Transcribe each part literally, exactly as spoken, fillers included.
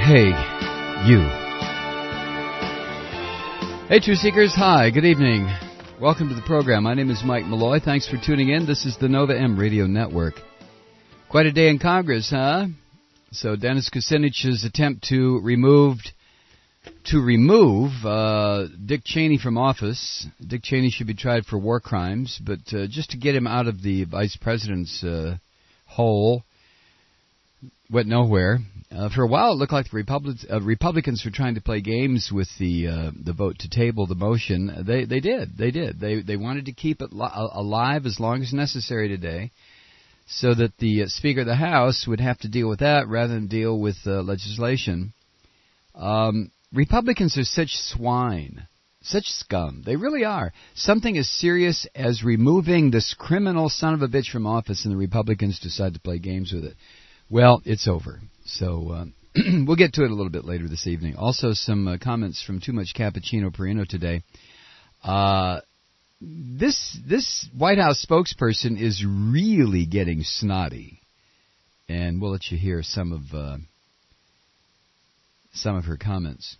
Hey, you. Hey, Truth Seekers. Hi, good evening. Welcome to the program. My name is Mike Malloy. Thanks for tuning in. This is the Nova M Radio Network. Quite a day in Congress, huh? So Dennis Kucinich's attempt to remove to remove uh, Dick Cheney from office. Dick Cheney should be tried for war crimes, but uh, just to get him out of the vice president's uh, hole went nowhere. Uh, for a while, it looked like the Republicans, uh, Republicans were trying to play games with the uh, the vote to table the motion. They they did. They did. They they wanted to keep it li- alive as long as necessary today, so that the uh, Speaker of the House would have to deal with that rather than deal with uh, legislation. Um, Republicans are such swine, such scum. They really are. Something as serious as removing this criminal son of a bitch from office, and the Republicans decide to play games with it. Well, it's over. So uh, we'll get to it a little bit later this evening. Also, some uh, comments from Too Much Cappuccino Perino today. Uh, this this White House spokesperson is really getting snotty, and we'll let you hear some of uh, some of her comments.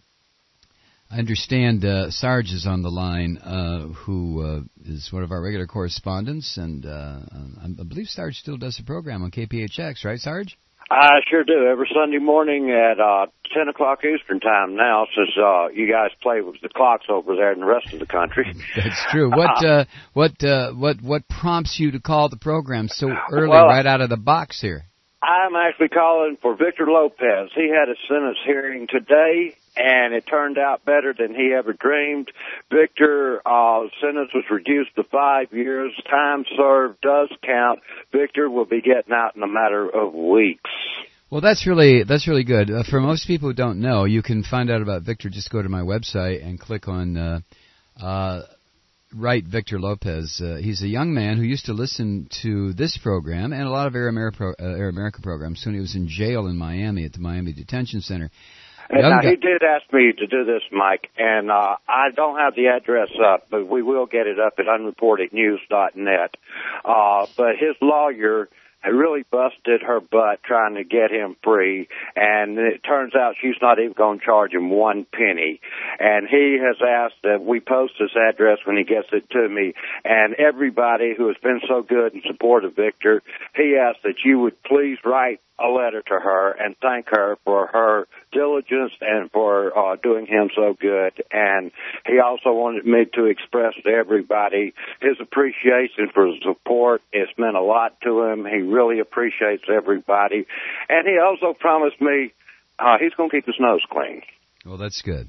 I understand uh, Sarge is on the line, uh, who uh, is one of our regular correspondents, and uh, I believe Sarge still does a program on K P H X, right, Sarge? I sure do. Every Sunday morning at uh, ten o'clock Eastern time now, since uh, you guys play with the clocks over there in the rest of the country. That's true. What uh, what uh, what what prompts you to call the program so early, well, right out of the box here? I'm actually calling for Victor Lopez. He had a sentence hearing today, and it turned out better than he ever dreamed. Victor's uh, sentence was reduced to five years. Time served does count. Victor will be getting out in a matter of weeks. Well, that's really that's really good. Uh, for most people who don't know, you can find out about Victor. Just go to my website and click on uh, uh, Right Victor Lopez. Uh, he's a young man who used to listen to this program and a lot of Air America, pro, uh, Air America programs when he was in jail in Miami at the Miami Detention Center. And now, he did ask me to do this, Mike, and uh, I don't have the address up, but we will get it up at unreported news dot net. Uh, but his lawyer really busted her butt trying to get him free, and it turns out she's not even going to charge him one penny. And he has asked that we post his address when he gets it to me, and everybody who has been so good in support of Victor, he asked that you would please write a letter to her and thank her for her diligence and for uh, doing him so good. And he also wanted me to express to everybody his appreciation for his support. It's meant a lot to him. He really appreciates everybody. And he also promised me uh, he's going to keep his nose clean. Well, that's good.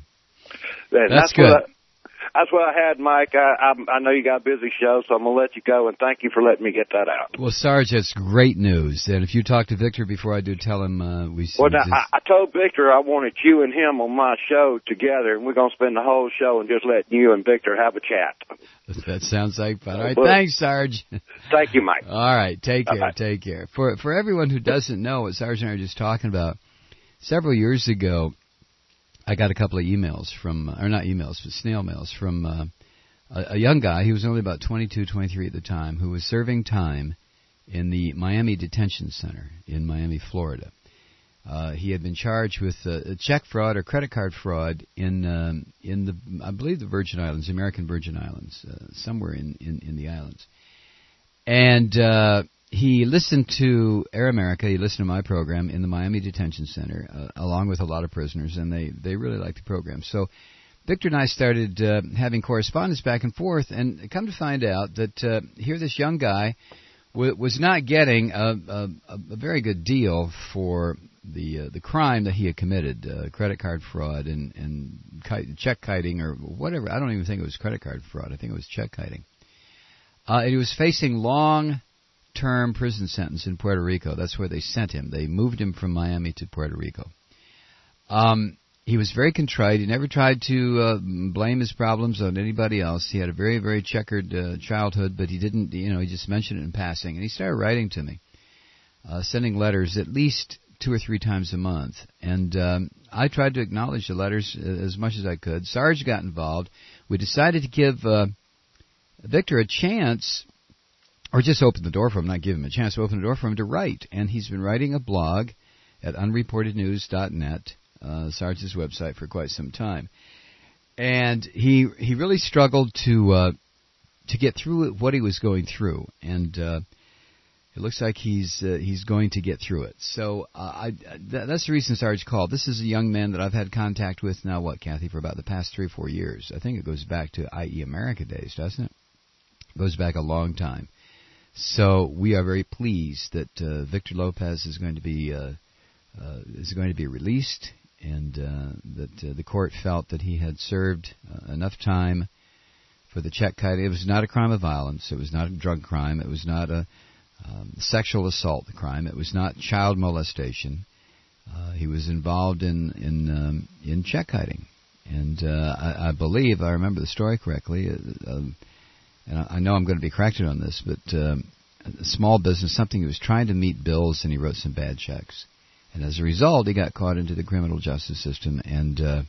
And that's, that's good. What I, That's what I had, Mike. I, I, I know you got a busy show, so I'm going to let you go, and thank you for letting me get that out. Well, Sarge, that's great news. And if you talk to Victor before I do, tell him uh, we... Well, now, I, I told Victor I wanted you and him on my show together, and we're going to spend the whole show and just let you and Victor have a chat. That sounds like fun. All right, well, thanks, Sarge. Thank you, Mike. All right, take care, Bye-bye. take care. For, for everyone who doesn't know what Sarge and I are just talking about, several years ago, I got a couple of emails from, or not emails, but snail mails from... Uh, A, a young guy, he was only about twenty-two, twenty-three at the time, who was serving time in the Miami Detention Center in Miami, Florida. Uh, he had been charged with uh, check fraud or credit card fraud in um, in the, I believe, the Virgin Islands, American Virgin Islands, uh, somewhere in, in, in the islands. And uh, he listened to Air America, he listened to my program in the Miami Detention Center, uh, along with a lot of prisoners, and they, they really liked the program. So Victor and I started uh, having correspondence back and forth, and come to find out that uh, here this young guy w- was not getting a, a, a very good deal for the uh, the crime that he had committed, uh, credit card fraud and, and ki- check kiting or whatever. I don't even think it was credit card fraud. I think it was check kiting. Uh, and he was facing long-term prison sentence in Puerto Rico. That's where they sent him. They moved him from Miami to Puerto Rico. Um... He was very contrite. He never tried to uh, blame his problems on anybody else. He had a very, very checkered uh, childhood, but he didn't, you know, he just mentioned it in passing. And he started writing to me, uh, sending letters at least two or three times a month. And um, I tried to acknowledge the letters as much as I could. Sarge got involved. We decided to give uh, Victor a chance, or just open the door for him, not give him a chance, but open the door for him to write. And he's been writing a blog at unreported news dot net, uh, Sarge's website, for quite some time. And he he really struggled to uh, to get through what he was going through, and uh, it looks like he's uh, he's going to get through it. So uh, I th- that's the reason Sarge called. This is a young man that I've had contact with now, what, Kathy, for about the past three or four years. I think it goes back to I E America days, doesn't it? It goes back a long time. So we are very pleased that uh, Victor Lopez is going to be uh, uh, is going to be released, and uh, that uh, the court felt that he had served uh, enough time for the check kiting. It was not a crime of violence. It was not a drug crime. It was not a Um, sexual assault crime. It was not child molestation. Uh, he was involved in in um, in check kiting, and uh, I, I believe I remember the story correctly. Uh, um, and I, I know I'm going to be corrected on this, but um, a small business, something he was trying to meet bills, and he wrote some bad checks, and as a result, he got caught into the criminal justice system, and uh,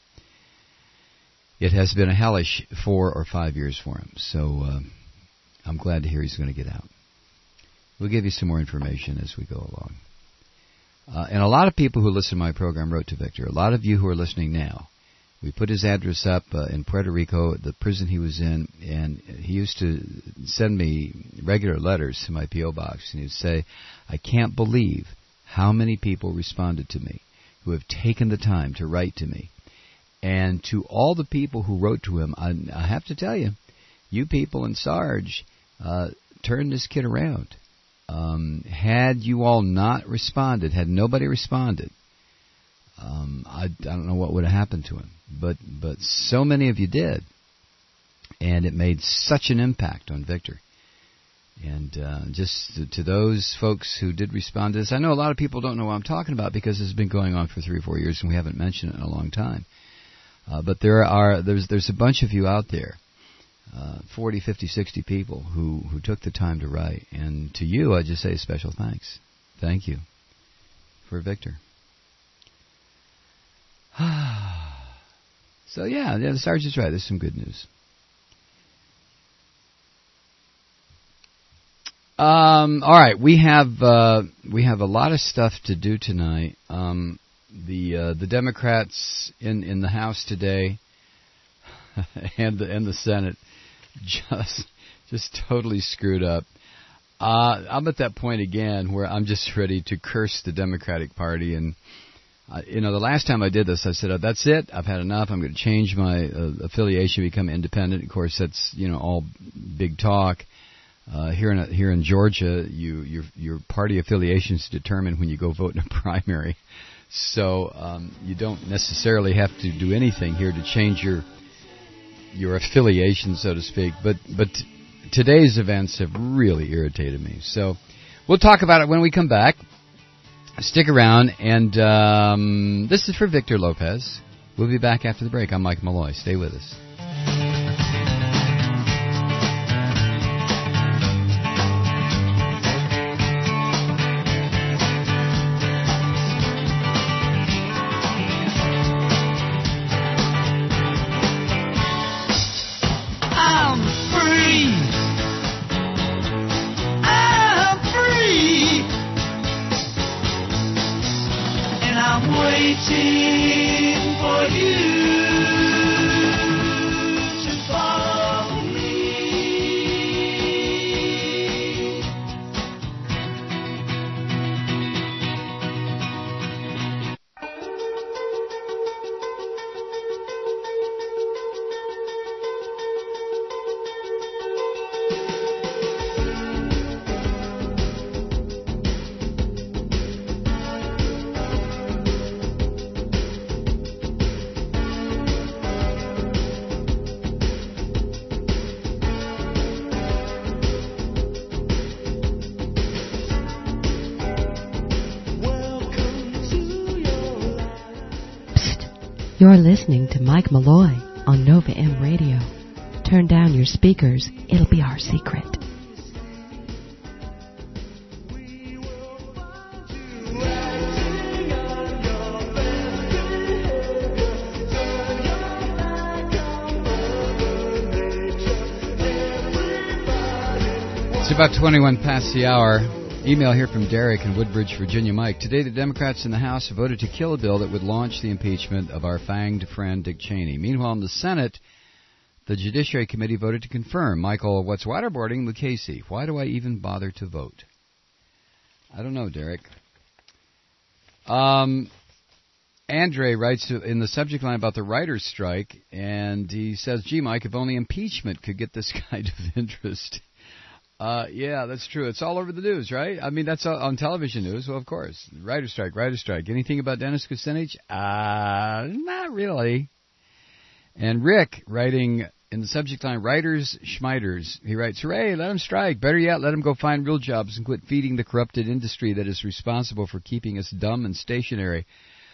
it has been a hellish four or five years for him. So uh, I'm glad to hear he's going to get out. We'll give you some more information as we go along. Uh, and a lot of people who listen to my program wrote to Victor. A lot of you who are listening now. We put his address up uh, in Puerto Rico, the prison he was in, and he used to send me regular letters to my P O box, and he'd say, I can't believe how many people responded to me who have taken the time to write to me. And to all the people who wrote to him, I, I have to tell you, you people in Sarge uh, turned this kid around. Um, had you all not responded, had nobody responded, um, I, I don't know what would have happened to him. But but so many of you did, and it made such an impact on Victor. And uh, just to, to those folks who did respond to this, I know a lot of people don't know what I'm talking about because this has been going on for three or four years, and we haven't mentioned it in a long time. Uh, but there are there's there's a bunch of you out there. Uh, forty, fifty, sixty people who, who took the time to write. And to you, I just say special thanks. Thank you for Victor. So, yeah, yeah, the Sergeant's right. There's some good news. Um, all right, we have uh, we have a lot of stuff to do tonight. Um, the uh, the Democrats in, in the House today and the and the Senate just just totally screwed up. Uh, I'm at that point again where I'm just ready to curse the Democratic Party. And, uh, you know, the last time I did this, I said, oh, that's it. I've had enough. I'm going to change my uh, affiliation, become independent. Of course, that's, you know, all big talk. Uh, here in here in Georgia, you your your party affiliation is determined when you go vote in a primary. So um, you don't necessarily have to do anything here to change your your affiliation, so to speak, but but t- today's events have really irritated me. So we'll talk about it when we come back. Stick around, and um, this is for Victor Lopez. We'll be back after the break. I'm Mike Malloy. Stay with us. You're listening to Mike Malloy on Nova M Radio. Turn down your speakers. It'll be our secret. It's about twenty-one past the hour. Email here from Derek in Woodbridge, Virginia. Mike, today the Democrats in the House voted to kill a bill that would launch the impeachment of our fanged friend Dick Cheney. Meanwhile, in the Senate, the Judiciary Committee voted to confirm Michael what's waterboarding Mukasey. Why do I even bother to vote? I don't know, Derek. Um, Andre writes in the subject line about the writer's strike, and he says, gee, Mike, if only impeachment could get this kind of interest. Uh, yeah, that's true. It's all over the news, right? I mean, that's on television news. Well, of course. Writer's strike, writer's strike. Anything about Dennis Kucinich? Uh, not really. And Rick, writing in the subject line, Writers Schmeiders, he writes, hooray, let them strike. Better yet, let them go find real jobs and quit feeding the corrupted industry that is responsible for keeping us dumb and stationary.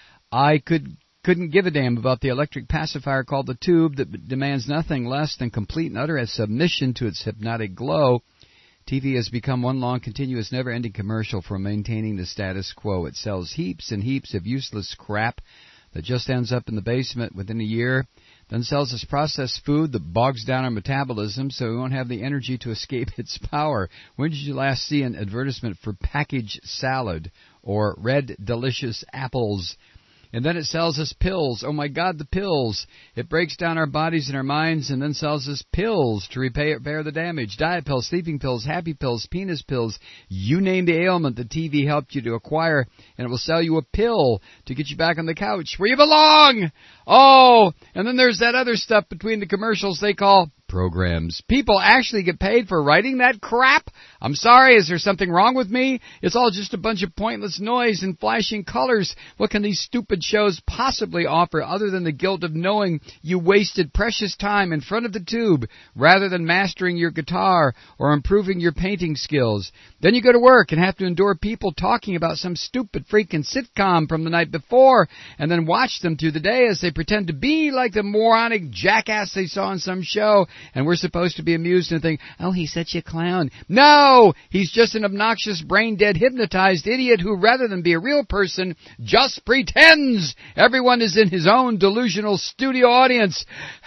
I could, couldn't give a damn about the electric pacifier called the Tube that demands nothing less than complete and utter submission to its hypnotic glow. T V has become one long, continuous, never-ending commercial for maintaining the status quo. It sells heaps and heaps of useless crap that just ends up in the basement within a year, then sells us processed food that bogs down our metabolism so we won't have the energy to escape its power. When did you last see an advertisement for packaged salad or red delicious apples? And then it sells us pills. Oh, my God, the pills. It breaks down our bodies and our minds and then sells us pills to repair, repair the damage. Diet pills, sleeping pills, happy pills, penis pills. You name the ailment the T V helped you to acquire, and it will sell you a pill to get you back on the couch where you belong. Oh, and then there's that other stuff between the commercials they call programs. People actually get paid for writing that crap? I'm sorry, is there something wrong with me? It's all just a bunch of pointless noise and flashing colors. What can these stupid shows possibly offer other than the guilt of knowing you wasted precious time in front of the tube rather than mastering your guitar or improving your painting skills? Then you go to work and have to endure people talking about some stupid freaking sitcom from the night before and then watch them through the day as they pretend to be like the moronic jackass they saw on some show. And we're supposed to be amused and think, oh, he's such a clown. No! He's just an obnoxious, brain-dead, hypnotized idiot who, rather than be a real person, just pretends everyone is in his own delusional studio audience.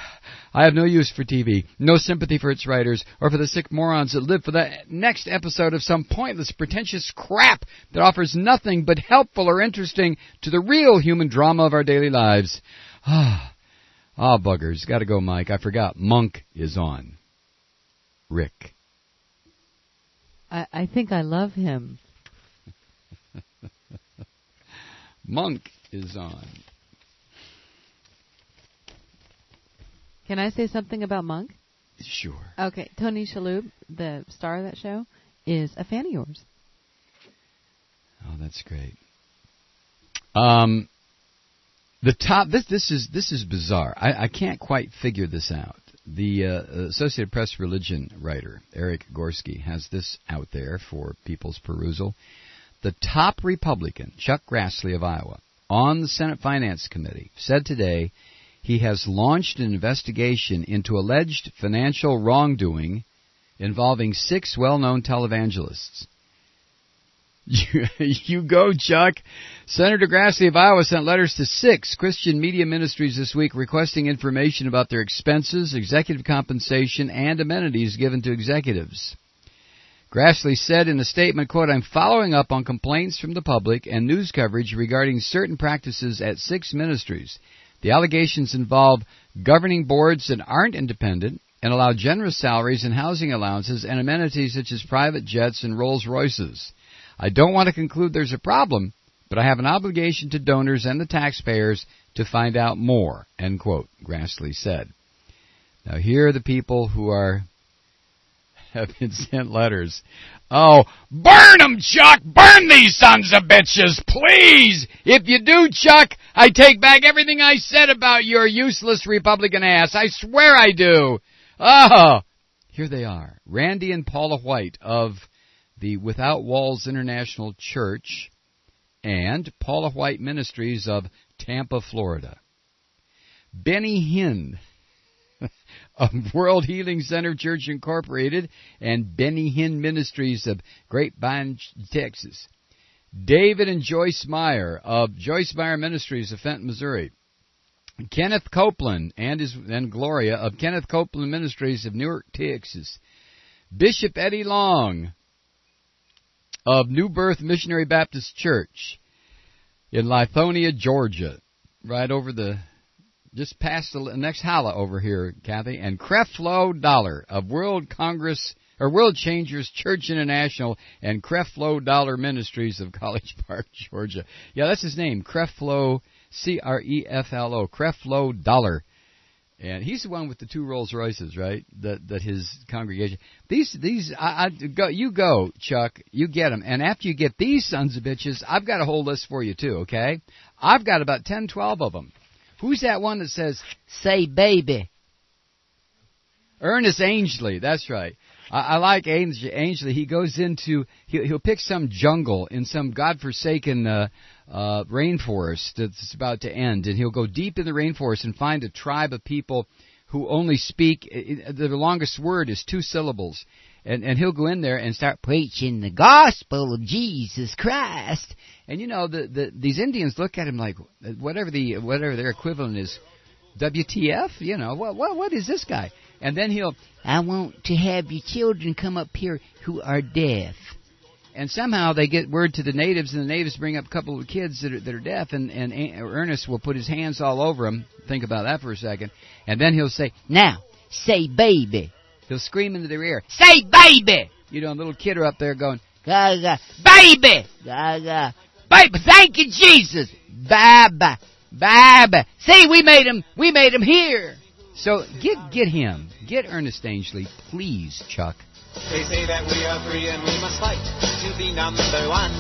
I have no use for T V, no sympathy for its writers, or for the sick morons that live for the next episode of some pointless, pretentious crap that offers nothing but helpful or interesting to the real human drama of our daily lives. Ah. Ah, buggers. Got to go, Mike. I forgot. Monk is on. Rick. I, I think I love him. Monk is on. Can I say something about Monk? Sure. Okay. Tony Shalhoub, the star of that show, is a fan of yours. Oh, that's great. Um... The top this this is this is bizarre. I, I can't quite figure this out. The uh, Associated Press religion writer Eric Gorski has this out there for people's perusal. The top Republican, Chuck Grassley of Iowa, on the Senate Finance Committee, said today he has launched an investigation into alleged financial wrongdoing involving six well-known televangelists. You, you go, Chuck. Senator Grassley of Iowa sent letters to six Christian media ministries this week requesting information about their expenses, executive compensation, and amenities given to executives. Grassley said in a statement, quote, I'm following up on complaints from the public and news coverage regarding certain practices at six ministries. The allegations involve governing boards that aren't independent and allow generous salaries and housing allowances and amenities such as private jets and Rolls-Royces. I don't want to conclude there's a problem, but I have an obligation to donors and the taxpayers to find out more, end quote, Grassley said. Now, here are the people who are have been sent letters. Oh, burn them, Chuck! Burn these sons of bitches, please! If you do, Chuck, I take back everything I said about your useless Republican ass. I swear I do. Oh, here they are. Randy and Paula White of the Without Walls International Church, and Paula White Ministries of Tampa, Florida. Benny Hinn of World Healing Center Church Incorporated and Benny Hinn Ministries of Grapevine, Texas. David and Joyce Meyer of Joyce Meyer Ministries of Fenton, Missouri. Kenneth Copeland and his and Gloria of Kenneth Copeland Ministries of Newark, Texas. Bishop Eddie Long of New Birth Missionary Baptist Church in Lithonia, Georgia, right over the, just past the next holla over here, Kathy, and Creflo Dollar of World Congress, or World Changers Church International and Creflo Dollar Ministries of College Park, Georgia. Yeah, that's his name, Creflo, C R E F L O, Creflo Dollar. And he's the one with the two Rolls Royces, right? That that his congregation. These these I, I go you go Chuck, you get them. And after you get these sons of bitches, I've got a whole list for you too. Okay, I've got about ten, twelve of them. Who's that one that says "Say baby"? Ernest Angley. That's right. I, I like Angley. He goes into he'll, he'll pick some jungle in some godforsaken uh, uh, rainforest that's about to end, and he'll go deep in the rainforest and find a tribe of people who only speak. The longest word is two syllables, and and he'll go in there and start preaching the gospel of Jesus Christ. And you know the, the these Indians look at him like whatever the whatever their equivalent is, W T F? You know what what what is this guy? And then he'll, I want to have your children come up here who are deaf. And somehow they get word to the natives, and the natives bring up a couple of kids that are, that are deaf, and, and Ernest will put his hands all over them. Think about that for a second. And then he'll say, now, say baby. He'll scream into their ear, say baby! You know, a little kid are up there going, Gaga, baby! Gaga, baby, thank you, Jesus! Baba, baba. See, we made him, we made him hear. So get get him, get Ernest Angley, please, Chuck. They say that we are free and we must fight to be number one.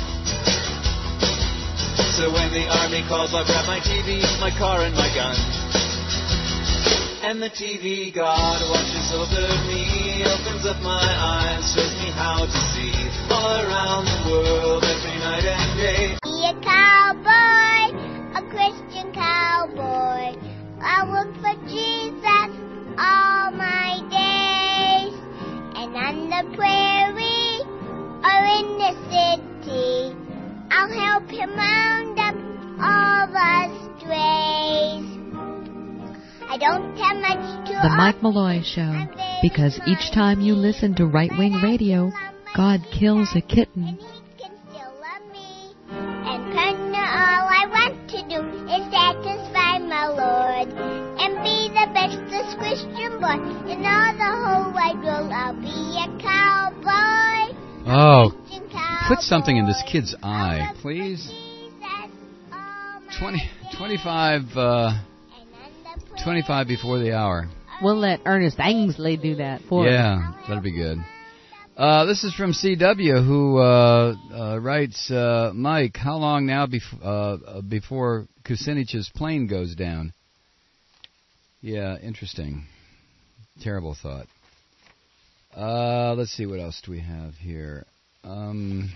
So when the army calls, I'll grab my T V, my car, and my gun. And the T V God watches over me, opens up my eyes, shows me how to see all around the world every night and day. Be a cowboy, a Christian cowboy. I work for Jesus all my days, and on the prairie or in the city, I'll help him round up all the strays. I don't have much to The Mike Malloy Show, because each time you listen to Right Wing Radio, God kills a kitten. And he can still love me. And partner, all I want to do is satisfy my Lord and be the bestest Christian boy in all the whole wide world. I'll be a cowboy. Oh, a Christian cowboy. Put something in this kid's eye, please. Twenty, twenty-five, uh, twenty-five before the hour. We'll let Ernest Angley do that for us. Yeah, that'll be good. Uh, this is from C W, who uh, uh, writes, uh, Mike, how long now bef- uh, before Kucinich's plane goes down? Yeah, interesting. Terrible thought. Uh, let's see, what else do we have here? Um,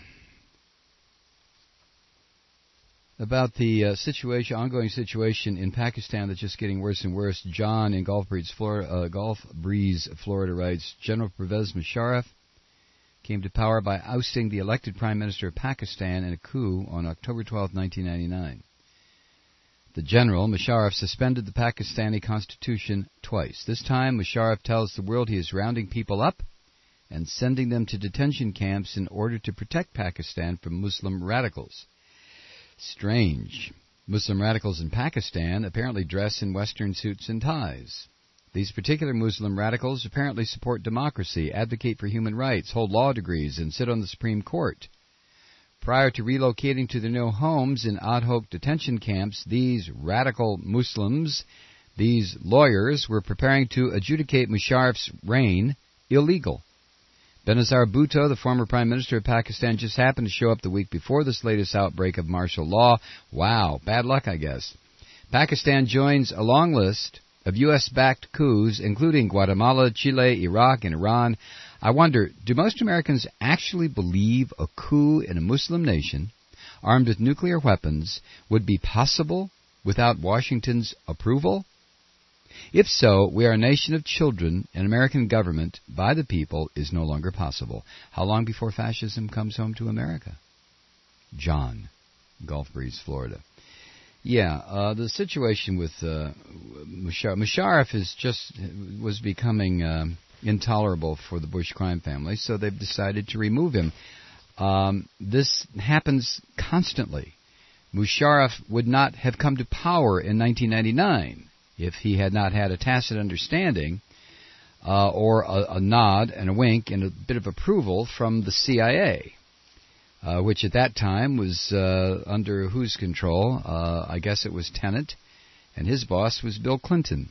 about the uh, situation, ongoing situation in Pakistan that's just getting worse and worse. John in Gulf Breeze, Florida, uh, Gulf Breeze, Florida writes, General Pervez Musharraf came to power by ousting the elected Prime Minister of Pakistan in a coup on October twelfth, nineteen ninety-nine. The general, Musharraf, suspended the Pakistani constitution twice. This time, Musharraf tells the world he is rounding people up and sending them to detention camps in order to protect Pakistan from Muslim radicals. Strange. Muslim radicals in Pakistan apparently dress in Western suits and ties. These particular Muslim radicals apparently support democracy, advocate for human rights, hold law degrees, and sit on the Supreme Court. Prior to relocating to their new homes in ad hoc detention camps, these radical Muslims, these lawyers, were preparing to adjudicate Musharraf's reign illegal. Benazir Bhutto, the former Prime Minister of Pakistan, just happened to show up the week before this latest outbreak of martial law. Wow, bad luck, I guess. Pakistan joins a long list of U S-backed coups, including Guatemala, Chile, Iraq, and Iran. I wonder, do most Americans actually believe a coup in a Muslim nation, armed with nuclear weapons, would be possible without Washington's approval? If so, we are a nation of children, and American government by the people is no longer possible. How long before fascism comes home to America? John, Gulf Breeze, Florida. Yeah, uh, the situation with uh, Musharraf, Musharraf is just was becoming uh, intolerable for the Bush crime family, so they've decided to remove him. Um, this happens constantly. Musharraf would not have come to power in nineteen ninety-nine if he had not had a tacit understanding uh, or a, a nod and a wink and a bit of approval from the C I A, uh, which at that time was uh, under whose control? Uh, I guess it was Tenet, and his boss was Bill Clinton.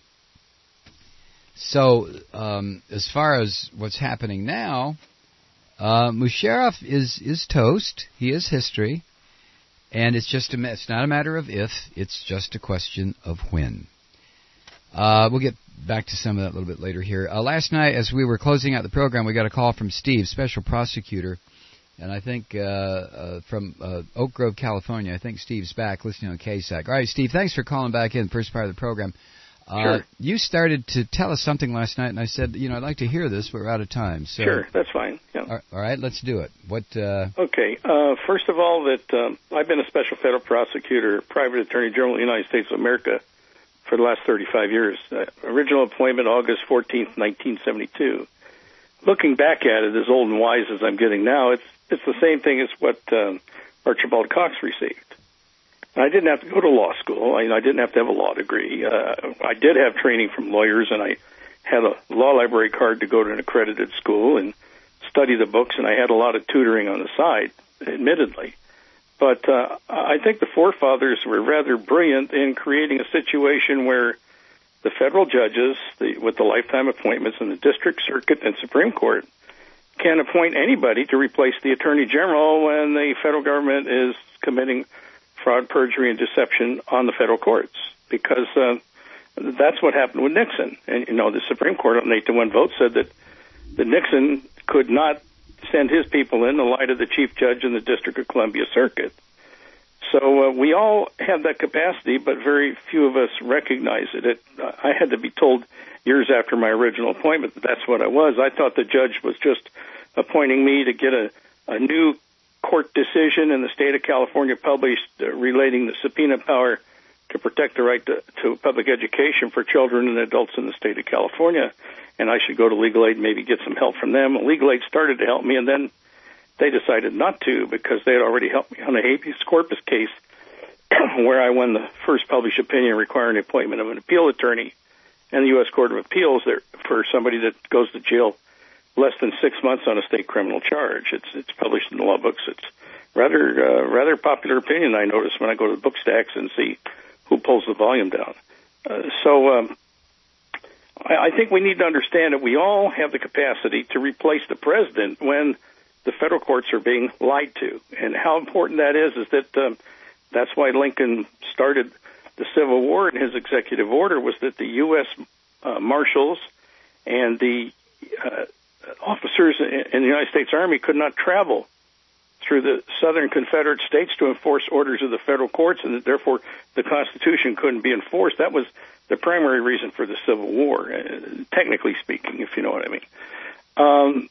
So um, as far as what's happening now, uh, Musharraf is, is toast. He is history. And it's just a, it's not a matter of if, it's just a question of when. Uh, we'll get back to some of that a little bit later here. Uh, last night, as we were closing out the program, we got a call from Steve, special prosecutor, and I think uh, uh, from uh, Oak Grove, California. I think Steve's back listening on K S A C. All right, Steve, thanks for calling back in, first part of the program. Uh, sure. You started to tell us something last night, and I said, you know, I'd like to hear this, but we're out of time. So, sure, that's fine. Yeah. All right, let's do it. What? Uh, okay. Uh, first of all, that um, I've been a special federal prosecutor, private attorney general of the United States of America for the last thirty-five years. Uh, original appointment August fourteenth, nineteen seventy-two. Looking back at it, as old and wise as I'm getting now, it's it's the same thing as what um, Archibald Cox received. I didn't have to go to law school. I, I didn't have to have a law degree. Uh, I did have training from lawyers, and I had a law library card to go to an accredited school and study the books, and I had a lot of tutoring on the side, admittedly. But uh, I think the forefathers were rather brilliant in creating a situation where the federal judges, the, with the lifetime appointments in the district, circuit, and Supreme Court, can appoint anybody to replace the Attorney General when the federal government is committing fraud, perjury, and deception on the federal courts, because uh, that's what happened with Nixon. And, you know, the Supreme Court on an eight to one vote said that, that Nixon could not send his people in the light of the chief judge in the District of Columbia Circuit. So uh, we all have that capacity, but very few of us recognize it. it. I had to be told years after my original appointment that that's what I was. I thought the judge was just appointing me to get a, a new court decision in the state of California published uh, relating the subpoena power to protect the right to, to public education for children and adults in the state of California, and I should go to Legal Aid and maybe get some help from them. Legal Aid started to help me, and then they decided not to because they had already helped me on a habeas corpus case where I won the first published opinion requiring the appointment of an appeal attorney in the U S Court of Appeals there for somebody that goes to jail less than six months on a state criminal charge. It's it's published in the law books. It's rather uh, rather popular opinion, I notice, when I go to the book stacks and see who pulls the volume down. Uh, so um, I, I think we need to understand that we all have the capacity to replace the president when the federal courts are being lied to. And how important that is is that um, that's why Lincoln started the Civil War, and his executive order was that the U S uh, Marshals and the uh, officers in the United States Army could not travel through the southern Confederate states to enforce orders of the federal courts, and that therefore the Constitution couldn't be enforced. That was the primary reason for the Civil War, uh, technically speaking, if you know what I mean. Um,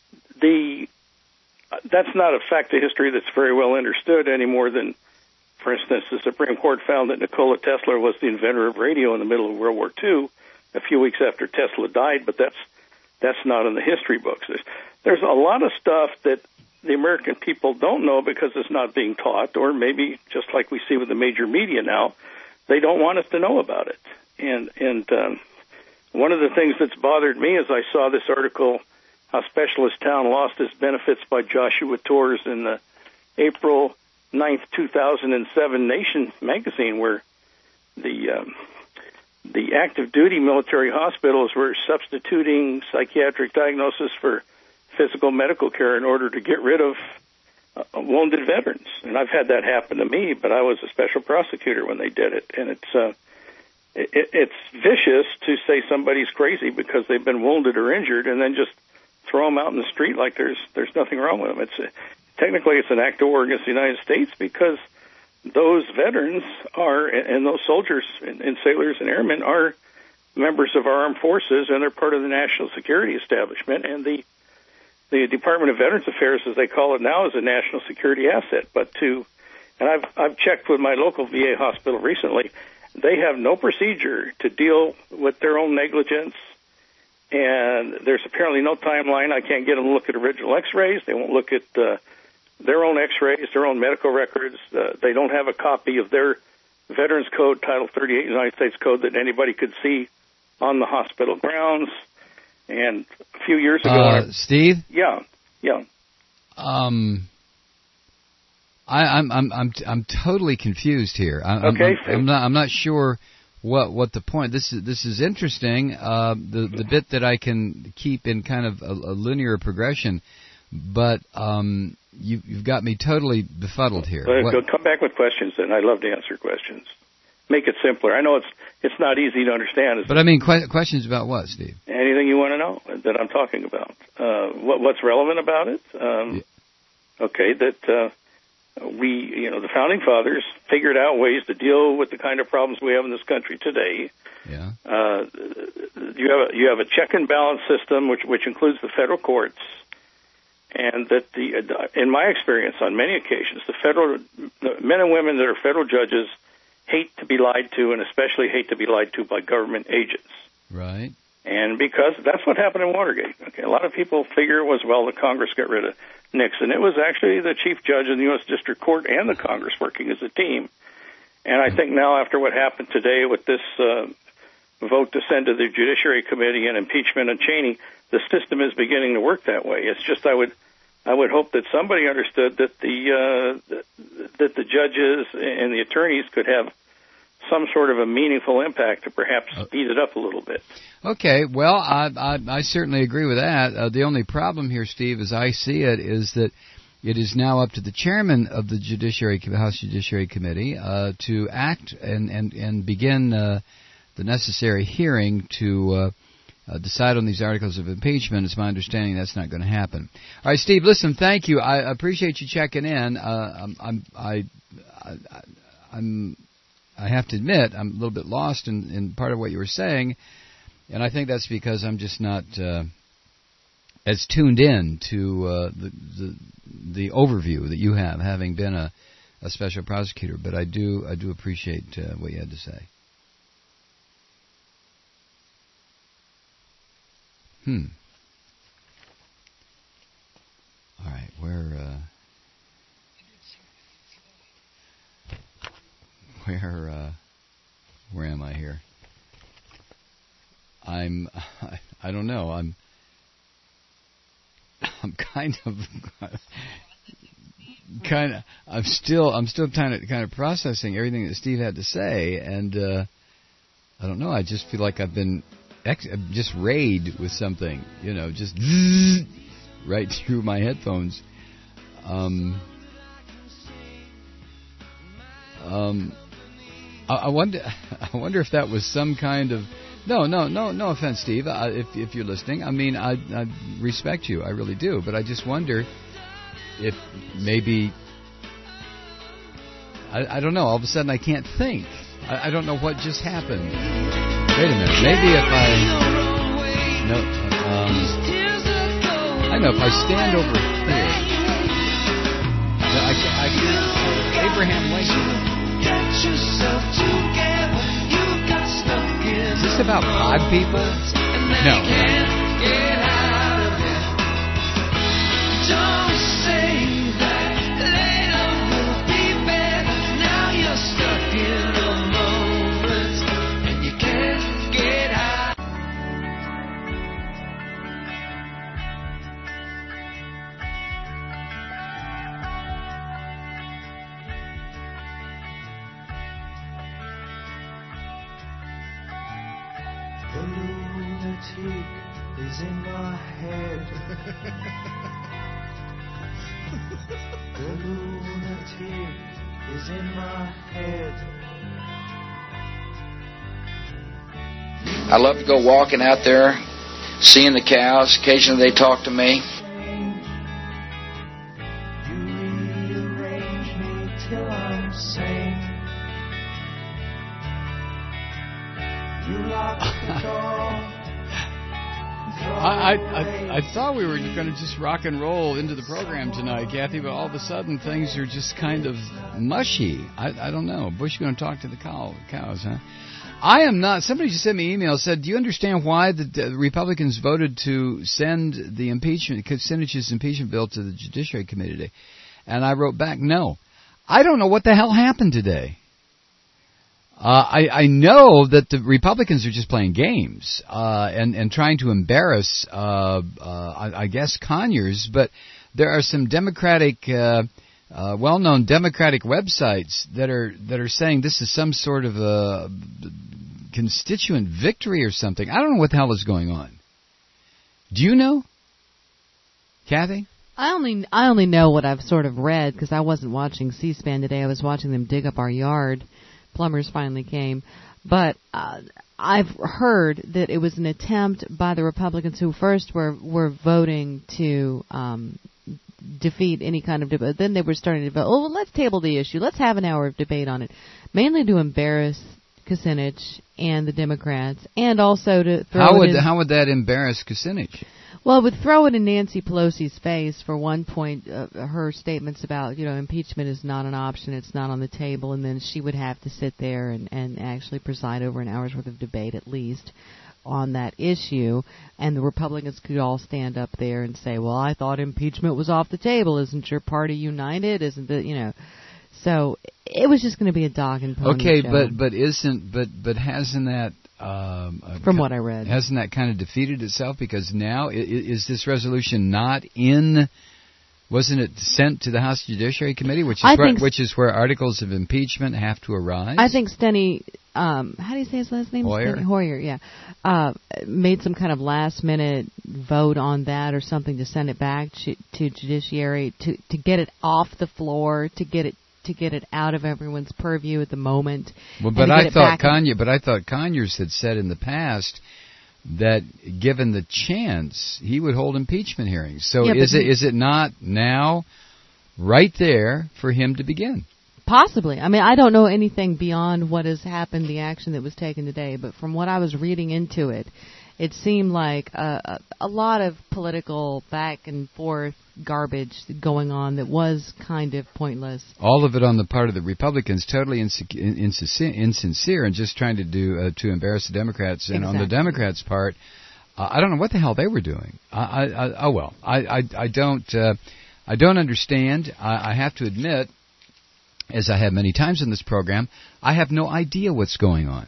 the that's not a fact of history that's very well understood any more than, for instance, the Supreme Court found that Nikola Tesla was the inventor of radio in the middle of World War Two, a few weeks after Tesla died, but that's That's not in the history books. There's, there's a lot of stuff that the American people don't know because it's not being taught, or maybe just like we see with the major media now, they don't want us to know about it. And and um, one of the things that's bothered me is I saw this article, How Specialist Town Lost Its Benefits by Joshua Torres in the April ninth, two thousand seven Nation magazine, where the um, the active duty military hospitals were substituting psychiatric diagnosis for physical medical care in order to get rid of uh, wounded veterans. And I've had that happen to me, but I was a special prosecutor when they did it. And it's uh, it, it's vicious to say somebody's crazy because they've been wounded or injured and then just throw them out in the street like there's there's nothing wrong with them. It's a, technically it's an act of war against the United States because those veterans are, and those soldiers and, and sailors and airmen are members of our armed forces, and they're part of the national security establishment. And the the Department of Veterans Affairs, as they call it now, is a national security asset. But to, and I've I've checked with my local V A hospital recently, they have no procedure to deal with their own negligence, and there's apparently no timeline. I can't get them to look at original X-rays. They won't look at uh, their own x-rays, their own medical records. Uh, they don't have a copy of their Veterans Code, Title thirty-eight, United States Code, that anybody could see on the hospital grounds. And a few years ago... Uh, Steve? Yeah, yeah. Um... I, I'm I'm I'm I'm totally confused here. I, okay, I'm, I'm not I'm not sure what what the point. This is this is interesting. Uh, the the bit that I can keep in kind of a, a linear progression, but um, you you've got me totally befuddled here. Well, what, come back with questions, then. I love to answer questions. Make it simpler. I know it's it's not easy to understand. But I mean, que- questions about what, Steve? Anything you want to know that I'm talking about. Uh, what what's relevant about it? Um, yeah. Okay, that. Uh, We, you know, the Founding Fathers figured out ways to deal with the kind of problems we have in this country today. Yeah. Uh, you have a, you have a check and balance system, which which includes the federal courts, and that the in my experience, on many occasions, the federal the men and women that are federal judges hate to be lied to, and especially hate to be lied to by government agents. Right. And because that's what happened in Watergate. Okay, a lot of people figure it was, well, the Congress got rid of Nixon. It was actually the chief judge in the U S District Court and the Congress working as a team. And I think now, after what happened today with this uh, vote to send to the Judiciary Committee and impeachment of Cheney, the system is beginning to work that way. It's just I would I would hope that somebody understood that the uh, that the judges and the attorneys could have some sort of a meaningful impact to perhaps speed it up a little bit. Okay, well, I, I, I certainly agree with that. Uh, the only problem here, Steve, as I see it, is that it is now up to the chairman of the Judiciary House Judiciary Committee uh, to act and and and begin uh, the necessary hearing to uh, uh, decide on these articles of impeachment. It's my understanding that's not going to happen. All right, Steve. Listen, thank you. I appreciate you checking in. Uh, I'm, I'm I, I I'm. I have to admit, I'm a little bit lost in, in part of what you were saying, and I think that's because I'm just not uh, as tuned in to uh, the, the the overview that you have, having been a, a special prosecutor. But I do I do appreciate uh, what you had to say. Hmm. All right, where uh, where uh, where am I here? I'm I, I don't know. I'm I'm kind of kind of I'm still I'm still kind of kind of processing everything that Steve had to say, and uh, I don't know. I just feel like I've been ex- just rayed with something, you know, just right through my headphones. Um, um, I, I wonder I wonder if that was some kind of no no no no offense, Steve. I, if if you're listening, I mean I I respect you, I really do, but I just wonder if maybe I, I don't know. All of a sudden, I can't think. I, I don't know what just happened. Wait a minute. Maybe if I no, um, I know if I stand over here, I can. I can Abraham Lincoln. Is this about odd people? No. Is in my head. The lunatic is in my head. I love to go walking out there, seeing the cows. Occasionally they talk to me. You rearrange me till I'm sane. You lock the door. I, I I thought we were going to just rock and roll into the program tonight, Kathy, but all of a sudden things are just kind of mushy. I, I don't know. Bush going to talk to the cow, cows, huh? I am not. Somebody just sent me an email, said, do you understand why the, the Republicans voted to send the impeachment, Senate's impeachment bill to the Judiciary Committee today? And I wrote back, no. I don't know what the hell happened today. Uh, I, I know that the Republicans are just playing games uh, and, and trying to embarrass, uh, uh, I, I guess, Conyers, but there are some Democratic, uh, uh, well-known Democratic websites that are that are saying this is some sort of a constituent victory or something. I don't know what the hell is going on. Do you know, Kathy? I only I only know what I've sort of read because I wasn't watching C-SPAN today. I was watching them dig up our yard. Plumbers finally came. But uh, I've heard that it was an attempt by the Republicans who first were, were voting to um, defeat any kind of debate. Then they were starting to vote, oh, well, let's table the issue. Let's have an hour of debate on it. Mainly to embarrass Kucinich and the Democrats, and also to throw how it would in, how would that embarrass Kucinich? Well, it would throw it in Nancy Pelosi's face for one point, uh, her statements about, you know, impeachment is not an option, it's not on the table, and then she would have to sit there and, and actually preside over an hour's worth of debate at least on that issue, and the Republicans could all stand up there and say, well, I thought impeachment was off the table, isn't your party united, isn't it, you know. So it was just going to be a dog and pony okay, show. but but isn't but but hasn't that um, uh, from what I read hasn't that kind of defeated itself? Because now is, is this resolution not in? Wasn't it sent to the House Judiciary Committee, which is I where, think which is where articles of impeachment have to arise? I think Steny, um, how do you say his last name? Hoyer. Steny Hoyer, yeah, uh, made some kind of last minute vote on that or something to send it back to, to Judiciary to to get it off the floor, to get it. to get it out of everyone's purview at the moment. Well, but I thought Conyers, but I thought Conyers had said in the past that given the chance, he would hold impeachment hearings. So yeah, is it is it not now right there for him to begin? Possibly. I mean, I don't know anything beyond what has happened, the action that was taken today, but from what I was reading into it, it seemed like a, a, a lot of political back and forth garbage going on that was kind of pointless. All of it on the part of the Republicans, totally insincere, insincere and just trying to do uh, to embarrass the Democrats. And exactly. on the Democrats' part, uh, I don't know what the hell they were doing. I, I, I, oh well, I, I, I don't, uh, I don't understand. I, I have to admit, as I have many times in this program, I have no idea what's going on.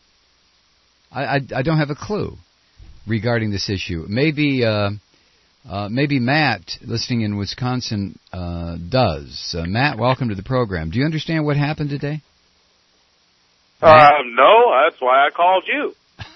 I, I, I don't have a clue regarding this issue. Maybe. Uh, Uh, maybe Matt, listening in Wisconsin, uh, does. Uh, Matt, welcome to the program. Do you understand what happened today? Uh, no, that's why I called you.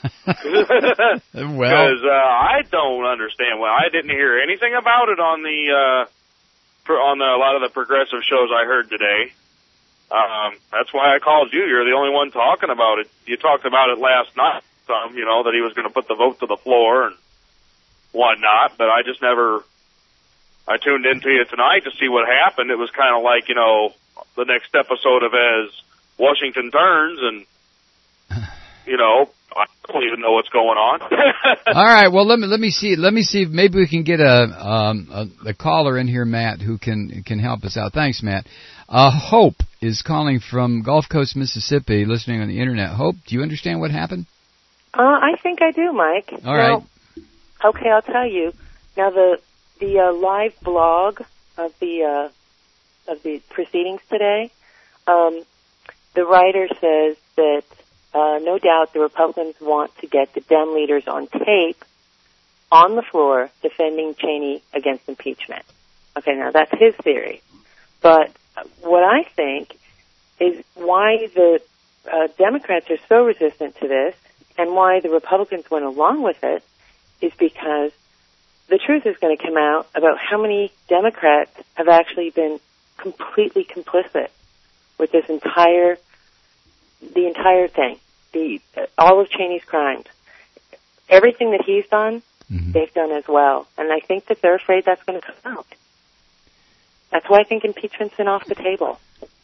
Well, because uh, I don't understand. Well, I didn't hear anything about it on the uh, for, on the, a lot of the progressive shows I heard today. Um, that's why I called you. You're the only one talking about it. You talked about it last night, some, you know, that he was going to put the vote to the floor and whatnot, but I just never, I tuned into you tonight to see what happened. It was kind of like, you know, the next episode of As Washington Turns, and, you know, I don't even know what's going on. All right, well, let me let me see, let me see if maybe we can get a, um, a, a caller in here, Matt, who can can help us out. Thanks, Matt. Uh, Hope is calling from Gulf Coast, Mississippi, listening on the Internet. Hope, do you understand what happened? Uh, I think I do, Mike. All right. Now, okay, I'll tell you. Now, the the uh, live blog of the uh, of the proceedings today, um, the writer says that uh, no doubt the Republicans want to get the Dem leaders on tape on the floor defending Cheney against impeachment. Okay, now that's his theory. But what I think is why the uh, Democrats are so resistant to this and why the Republicans went along with it is because the truth is going to come out about how many Democrats have actually been completely complicit with this entire, the entire thing, the all of Cheney's crimes. Everything that he's done, mm-hmm. they've done as well. And I think that they're afraid that's going to come out. That's why I think impeachment's been off the table.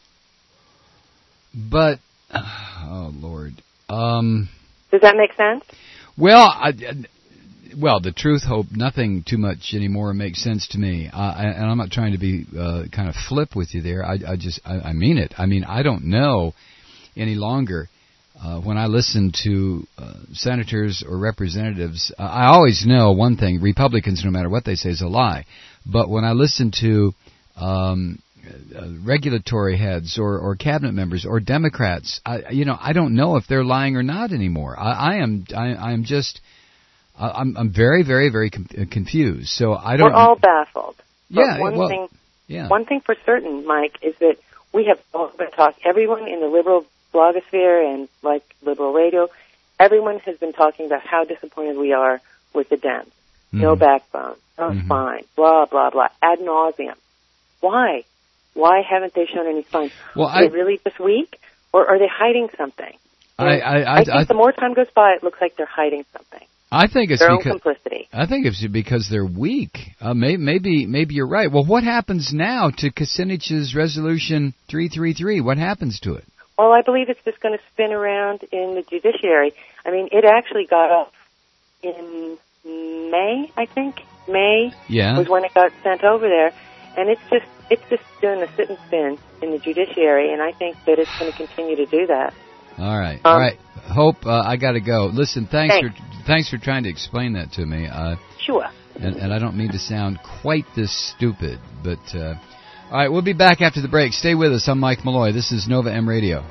But, oh, Lord. Um, Does that make sense? Well, I... Well, the truth, Hope, nothing too much anymore makes sense to me. Uh, and I'm not trying to be uh, kind of flip with you there. I, I just, I, I mean it. I mean, I don't know any longer. Uh, when I listen to uh, senators or representatives, uh, I always know one thing: Republicans, no matter what they say, is a lie. But when I listen to um, uh, regulatory heads or, or cabinet members or Democrats. I, you know, I don't know if they're lying or not anymore. I, I am, I, I am just, I'm, I'm very, very, very com- confused. So I don't. We're all baffled. But Yeah. one well, thing, yeah. one thing for certain, Mike, is that we have all been talk. Everyone in the liberal blogosphere and like liberal radio, everyone has been talking about how disappointed we are with the Dems. Mm-hmm. No backbone, no mm-hmm. spine, blah blah blah, ad nauseum. Why? Why haven't they shown any spine? Well, are I, they really just weak, or are they hiding something? I, I, I, I think I, the more time goes by, it looks like they're hiding something. I think it's their because own complicity. I think it's because they're weak. Uh, may, maybe, maybe you're right. Well, what happens now to Kucinich's resolution three three three? What happens to it? Well, I believe it's just going to spin around in the judiciary. I mean, it actually got off in May, I think. May yeah. was when it got sent over there, and it's just it's just doing the sit and spin in the judiciary, and I think that it's going to continue to do that. All right, um, all right. Hope, uh, I got to go. Listen, thanks, thanks for thanks for trying to explain that to me. Uh, sure. And, and I don't mean to sound quite this stupid, but uh, all right, we'll be back after the break. Stay with us. I'm Mike Malloy. This is Nova M Radio.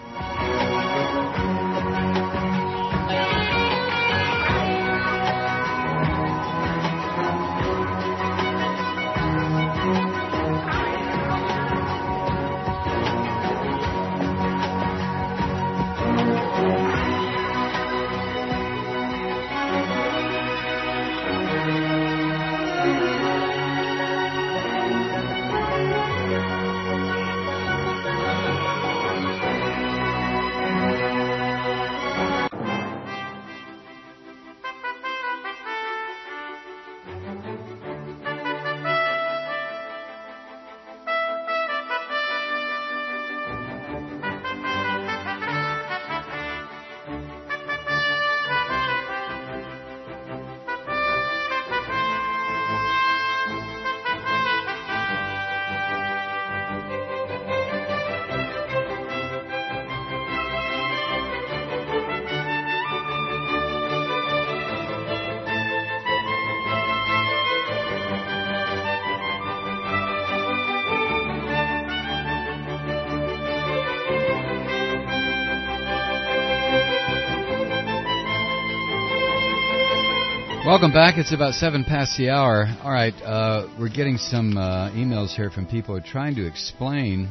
Welcome back. It's about seven past the hour. All right, uh, we're getting some uh, emails here from people who are trying to explain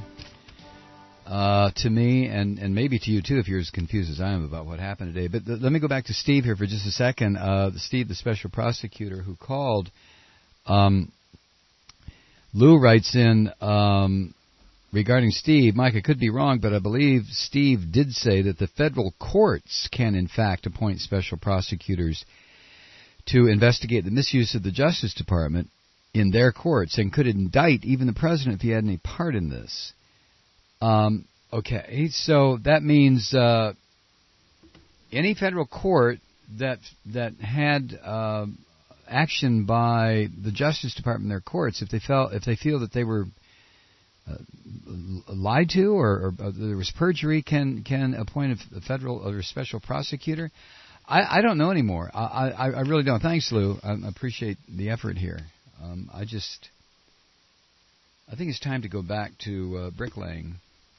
uh, to me and, and maybe to you too if you're as confused as I am about what happened today. But th- let me go back to Steve here for just a second. Uh, Steve, the special prosecutor who called, um, Lou writes in um, regarding Steve, Mike, I could be wrong, but I believe Steve did say that the federal courts can in fact appoint special prosecutors to investigate the misuse of the Justice Department in their courts and could indict even the president if he had any part in this. Um, okay, so that means uh, any federal court that that had uh, action by the Justice Department in their courts, if they felt if they feel that they were uh, lied to or, or uh, there was perjury, can can appoint a federal or a special prosecutor. I, I don't know anymore. I, I, I really don't. Thanks, Lou. I appreciate the effort here. Um, I just, I think it's time to go back to uh, bricklaying.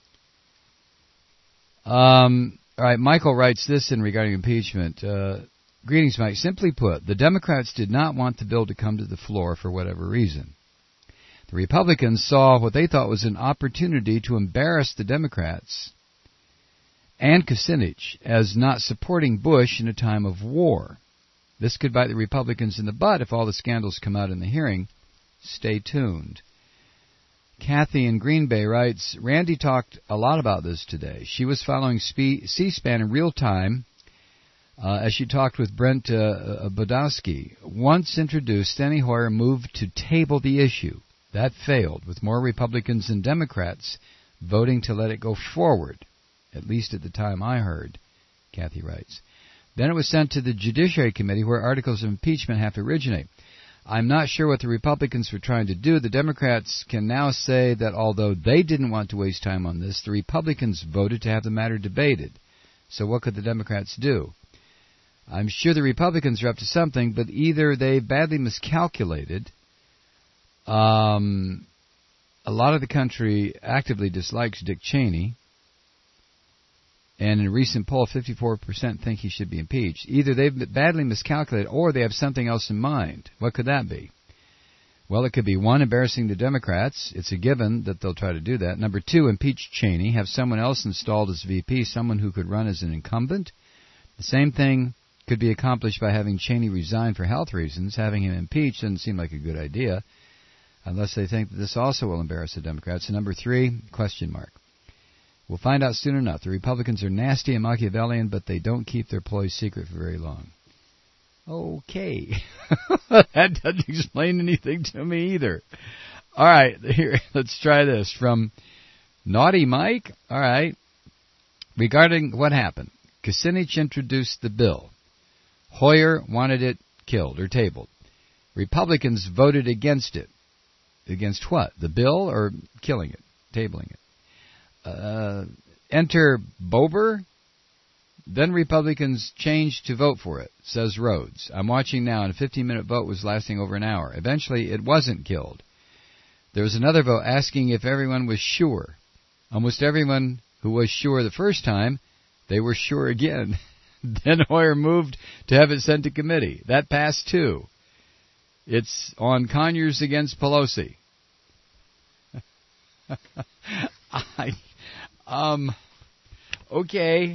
Um, all right, Michael writes this in regarding impeachment. Uh, Greetings, Mike. Simply put, the Democrats did not want the bill to come to the floor for whatever reason. The Republicans saw what they thought was an opportunity to embarrass the Democrats and Kucinich as not supporting Bush in a time of war. This could bite the Republicans in the butt if all the scandals come out in the hearing. Stay tuned. Kathy in Green Bay writes, Randy talked a lot about this today. She was following C-SPAN in real time uh, as she talked with Brent uh, Bodowski. Once introduced, Steny Hoyer moved to table the issue. That failed, with more Republicans than Democrats voting to let it go forward. At least at the time I heard, Kathy writes. Then it was sent to the Judiciary Committee where articles of impeachment have to originate. I'm not sure what the Republicans were trying to do. The Democrats can now say that although they didn't want to waste time on this, the Republicans voted to have the matter debated. So what could the Democrats do? I'm sure the Republicans are up to something, but either they badly miscalculated, um... a lot of the country actively dislikes Dick Cheney. And in a recent poll, fifty-four percent think he should be impeached. Either they've badly miscalculated or they have something else in mind. What could that be? Well, it could be, one, embarrassing the Democrats. It's a given that they'll try to do that. Number two, impeach Cheney, have someone else installed as V P, someone who could run as an incumbent. The same thing could be accomplished by having Cheney resign for health reasons. Having him impeached doesn't seem like a good idea, unless they think that this also will embarrass the Democrats. And number three, question mark. We'll find out soon enough. The Republicans are nasty and Machiavellian, but they don't keep their ploys secret for very long. Okay. That doesn't explain anything to me either. All right, here, let's try this. From Naughty Mike. All right. Regarding what happened, Kucinich introduced the bill. Hoyer wanted it killed or tabled. Republicans voted against it. Against what? The bill or killing it, tabling it? Uh, enter Bober. Then Republicans changed to vote for it, says Rhodes. I'm watching now, and a fifteen-minute vote was lasting over an hour. Eventually, it wasn't killed. There was another vote asking if everyone was sure. Almost everyone who was sure the first time, they were sure again. Then Hoyer moved to have it sent to committee. That passed, too. It's on Conyers against Pelosi. I, um, okay.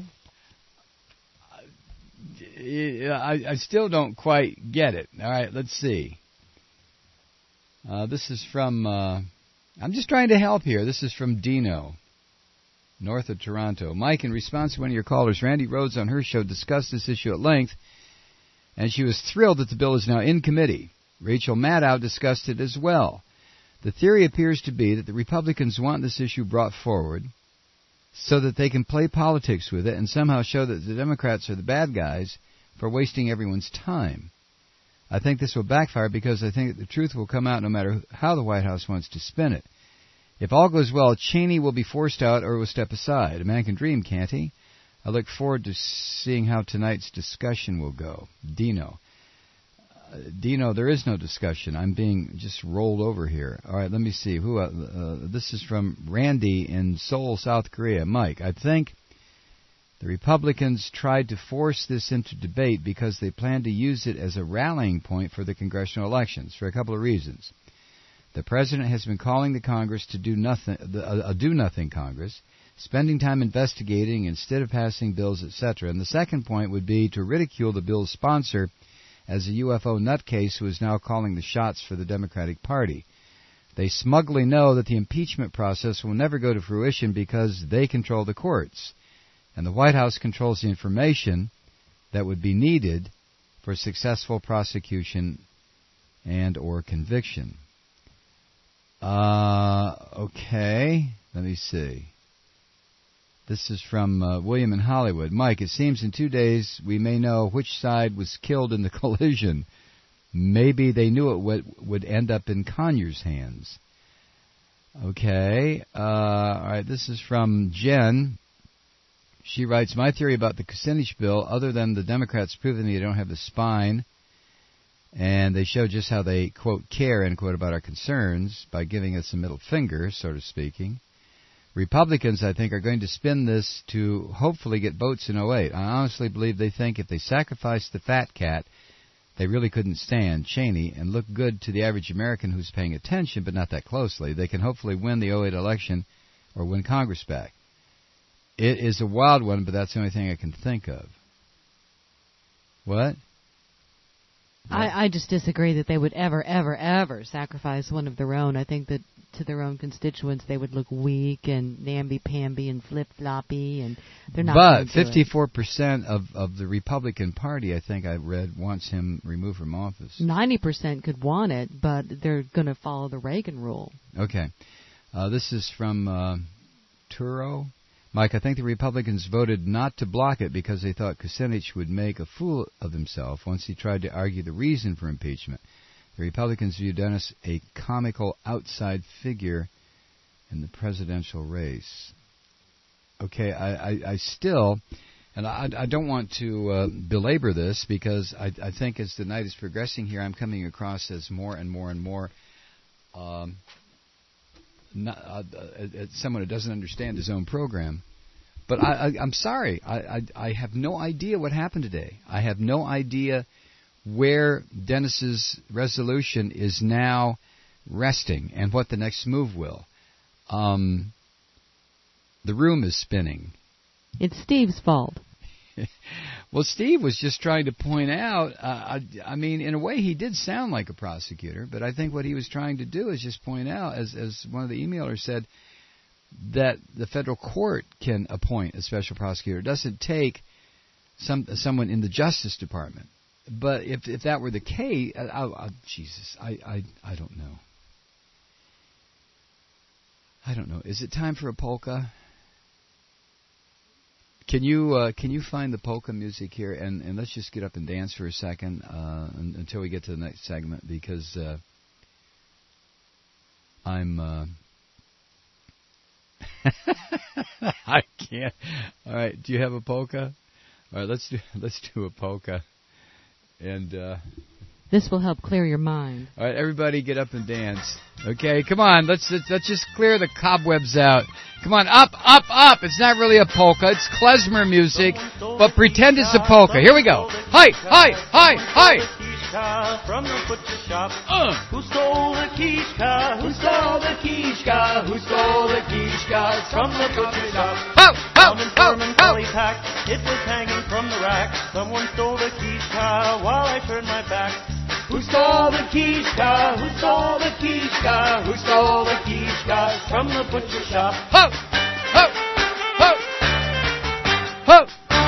I, I still don't quite get it. All right, let's see. Uh, this is from, uh, I'm just trying to help here. This is from Dino, north of Toronto. Mike, in response to one of your callers, Randy Rhodes on her show discussed this issue at length, and she was thrilled that the bill is now in committee. Rachel Maddow discussed it as well. The theory appears to be that the Republicans want this issue brought forward so that they can play politics with it and somehow show that the Democrats are the bad guys for wasting everyone's time. I think this will backfire because I think that the truth will come out no matter how the White House wants to spin it. If all goes well, Cheney will be forced out or will step aside. A man can dream, can't he? I look forward to seeing how tonight's discussion will go. Dino. Uh, Dino, there is no discussion. I'm being just rolled over here. All right, let me see. Who? Uh, uh, this is from Randy in Seoul, South Korea. Mike, I think the Republicans tried to force this into debate because they plan to use it as a rallying point for the congressional elections for a couple of reasons. The President has been calling the Congress to do nothing, a, a do-nothing Congress, spending time investigating instead of passing bills, et cetera. And the second point would be to ridicule the bill's sponsor as a U F O nutcase who is now calling the shots for the Democratic Party. They smugly know that the impeachment process will never go to fruition because they control the courts, and the White House controls the information that would be needed for successful prosecution and or conviction. Uh, okay, let me see. This is from uh, William in Hollywood. Mike, it seems in two days we may know which side was killed in the collision. Maybe they knew it would, would end up in Conyers' hands. Okay, uh, all right, this is from Jen. She writes, my theory about the Kucinich bill, other than the Democrats proving they don't have the spine, and they show just how they, quote, care, end quote, about our concerns by giving us a middle finger, sort of speaking. Republicans, I think, are going to spin this to hopefully get votes in oh eight. I honestly believe they think if they sacrificed the fat cat, they really couldn't stand Cheney and look good to the average American who's paying attention, but not that closely. They can hopefully win the oh eight election or win Congress back. It is a wild one, but that's the only thing I can think of. What? I, I just disagree that they would ever, ever, ever sacrifice one of their own. I think that to their own constituents they would look weak and namby-pamby and flip-floppy, and they're not. But fifty-four percent of, of the Republican Party, I think I read, wants him removed from office. ninety percent could want it, but they're going to follow the Reagan rule. Okay. Uh, this is from uh, Turo. Mike, I think the Republicans voted not to block it because they thought Kucinich would make a fool of himself once he tried to argue the reason for impeachment. The Republicans view Dennis a comical outside figure in the presidential race. Okay, I, I, I still, and I, I don't want to uh, belabor this because I, I think as the night is progressing here, I'm coming across as more and more and more um, not, uh, uh, someone who doesn't understand his own program. But I, I, I'm sorry. I, I, I have no idea what happened today. I have no idea where Dennis's resolution is now resting and what the next move will. Um, the room is spinning. It's Steve's fault. Well, Steve was just trying to point out, uh, I, I mean, in a way he did sound like a prosecutor, but I think what he was trying to do is just point out, as, as one of the emailers said, that the federal court can appoint a special prosecutor. It doesn't take some someone in the Justice Department. But if if that were the case, I, I, Jesus, I, I, I don't know. I don't know. Is it time for a polka? Can you uh, can you find the polka music here, and, and let's just get up and dance for a second uh, until we get to the next segment, because uh, I'm uh, I can't. All right, do you have a polka? All right, let's do let's do a polka, and uh, this will help clear your mind. All right, everybody, get up and dance. Okay, come on, let's let's, let's just clear the cobwebs out. Come on, up, up, up. It's not really a polka. It's klezmer music, but pretend it's a polka. Here we go. Hi, hi, hi, hi. From the butcher shop. Uh. Who stole the quiche? Who stole the quiche? Who stole the quiche? From the butcher shop. Ho, ho, Found in ho, Furman ho. Gully Pack. It was hanging from the rack. Someone stole the quiche while I turned my back. Who stole the quiche? Who stole the quiche? Who stole the quiche? From the butcher shop. Ho, ho, ho, ho.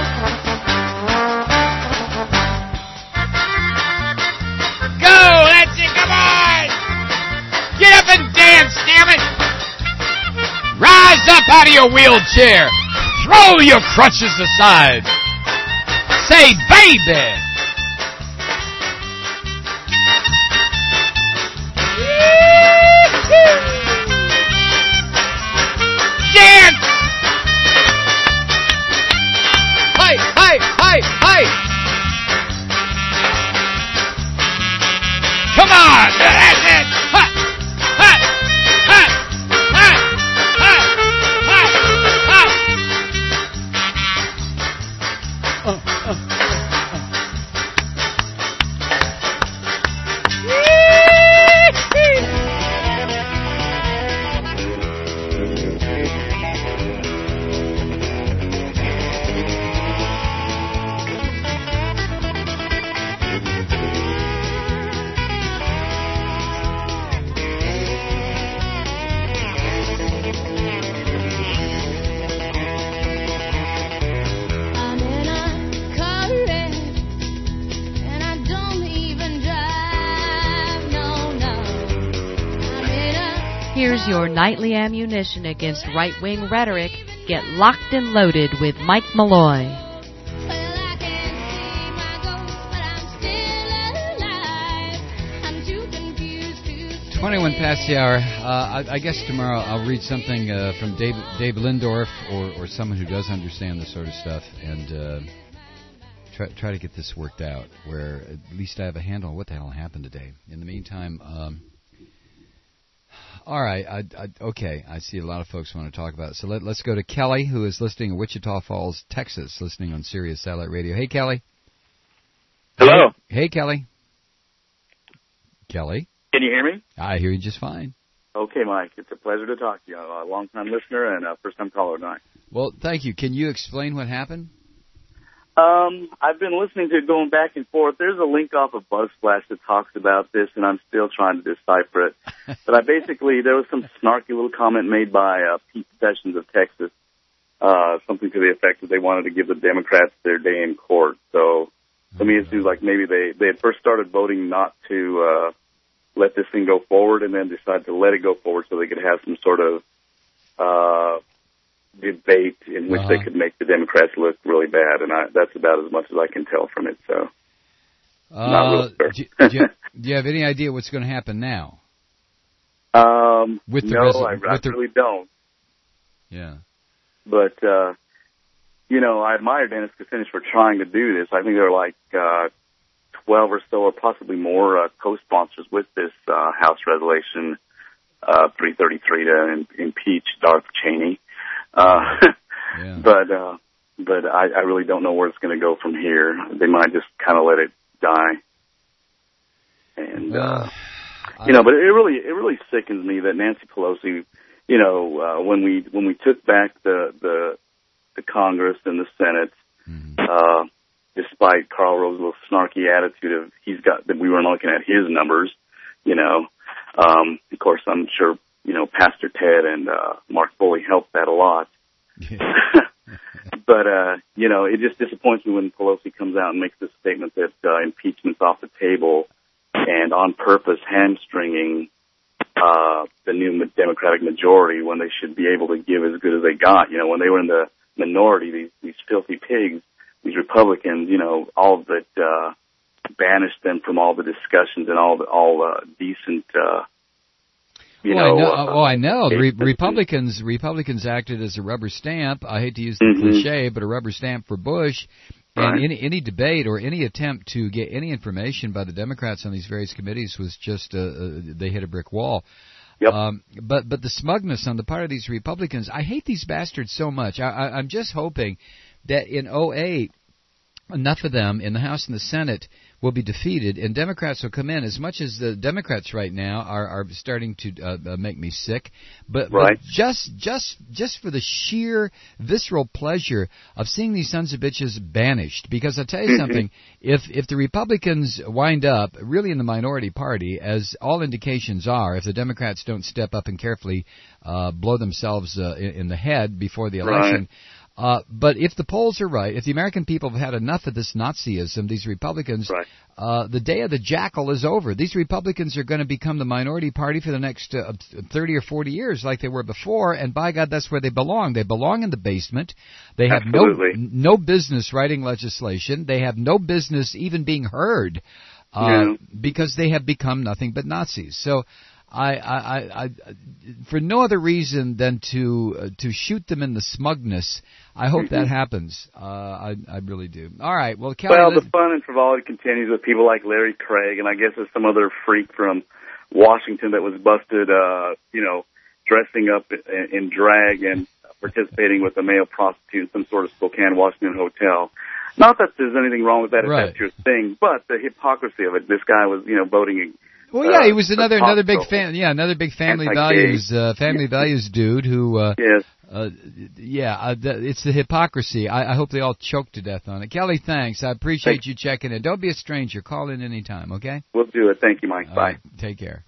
Go, that's it, come on! Get up and dance, damn it! Rise up out of your wheelchair! Throw your crutches aside! Say, baby! Dance! Hi, hi, hi, hi! Come on! That's it! Ha! Ha! Ha! Ha! Ha! Ha! Ha! Uh, uh, uh. Here's your nightly ammunition against right-wing rhetoric. Get locked and loaded with Mike Malloy. twenty-one past the hour. Uh, I, I guess tomorrow I'll read something uh, from Dave, Dave Lindorf or, or someone who does understand this sort of stuff, and uh, try, try to get this worked out, where at least I have a handle on what the hell happened today. In the meantime... Um, All right. I, I, okay. I see a lot of folks want to talk about it. So let, let's go to Kelly, who is listening in Wichita Falls, Texas, listening on Sirius Satellite Radio. Hey, Kelly. Hello. Hey, Kelly. Kelly. Can you hear me? I hear you just fine. Okay, Mike. It's a pleasure to talk to you. I'm a long-time listener and a first-time caller tonight. Well, thank you. Can you explain what happened? Um, I've been listening to it going back and forth. There's a link off of BuzzSplash that talks about this, and I'm still trying to decipher it. But I basically, there was some snarky little comment made by uh, Pete Sessions of Texas, uh, something to the effect that they wanted to give the Democrats their day in court. So to me, it seems like maybe they, they had first started voting not to uh, let this thing go forward, and then decided to let it go forward so they could have some sort of uh debate in which uh-huh. they could make the Democrats look really bad, and I, that's about as much as I can tell from it. So, uh, not real sure. do, do, you, do you have any idea what's going to happen now? Um, with the no, res- I, I with the... really don't. Yeah, but uh, you know, I admire Dennis Kucinich for trying to do this. I think there are like uh, twelve or so, or possibly more, uh, co-sponsors with this uh, House resolution. uh, three thirty-three to im- impeach Darth Cheney. Uh, yeah. But uh, but I, I really don't know where it's going to go from here. They might just kind of let it die. And well, uh, you know, but it really it really sickens me that Nancy Pelosi, you know, uh, when we when we took back the the, the Congress and the Senate, mm-hmm. uh, despite Karl Rove's snarky attitude of he's got that we weren't looking at his numbers, you know. Um, of course, I'm sure you know Pastor Ted and uh, Mark Foley helped that a lot. Yeah. But, uh, you know, it just disappoints me when Pelosi comes out and makes this statement that uh, impeachment's off the table and on purpose hamstringing uh, the new Democratic majority when they should be able to give as good as they got. You know, when they were in the minority, these, these filthy pigs, these Republicans, you know, all that uh, banished them from all the discussions and all the, all uh, decent uh You oh, know, I know. uh, oh, I know. The Re- Republicans Republicans acted as a rubber stamp. I hate to use the mm-hmm. cliche, but a rubber stamp for Bush. And right. any any debate or any attempt to get any information by the Democrats on these various committees was just uh, uh, they hit a brick wall. Yep. Um, but but the smugness on the part of these Republicans, I hate these bastards so much. I, I, I'm just hoping that in oh eight, enough of them in the House and the Senate will be defeated, and Democrats will come in. As much as the Democrats right now are, are starting to uh, uh, make me sick, but, right. but just just just for the sheer visceral pleasure of seeing these sons of bitches banished. Because I'll tell you something, if if the Republicans wind up really in the minority party, as all indications are, if the Democrats don't step up and carefully uh, blow themselves uh, in, in the head before the election. Right. Uh, but if the polls are right, if the American people have had enough of this Nazism, these Republicans, right. uh, the day of the jackal is over. These Republicans are going to become the minority party for the next uh, thirty or forty years like they were before, and by God, that's where they belong. They belong in the basement. They have Absolutely. no no business writing legislation. They have no business even being heard uh, yeah. because they have become nothing but Nazis. So I, I, I, I, for no other reason than to uh, to shoot them in the smugness. I hope that happens. Uh, I, I really do. All right. Well, Kelly, well, let's... the fun and frivolity continues with people like Larry Craig, and I guess there's some other freak from Washington that was busted, uh, you know, dressing up in, in drag and participating with a male prostitute in some sort of Spokane, Washington hotel. Not that there's anything wrong with that if right. that's your thing, but the hypocrisy of it. This guy was, you know, voting. Well, yeah, uh, he was another another big show. fan. Yeah, another big family Anti-gay. values uh, family values dude who. Uh, yes. Uh, yeah, uh, th- it's the hypocrisy. I, I hope they all choke to death on it. Kelly, thanks. I appreciate thanks. you checking in. Don't be a stranger. Call in anytime, okay? We'll do it. Thank you, Mike. All Bye. right, take care.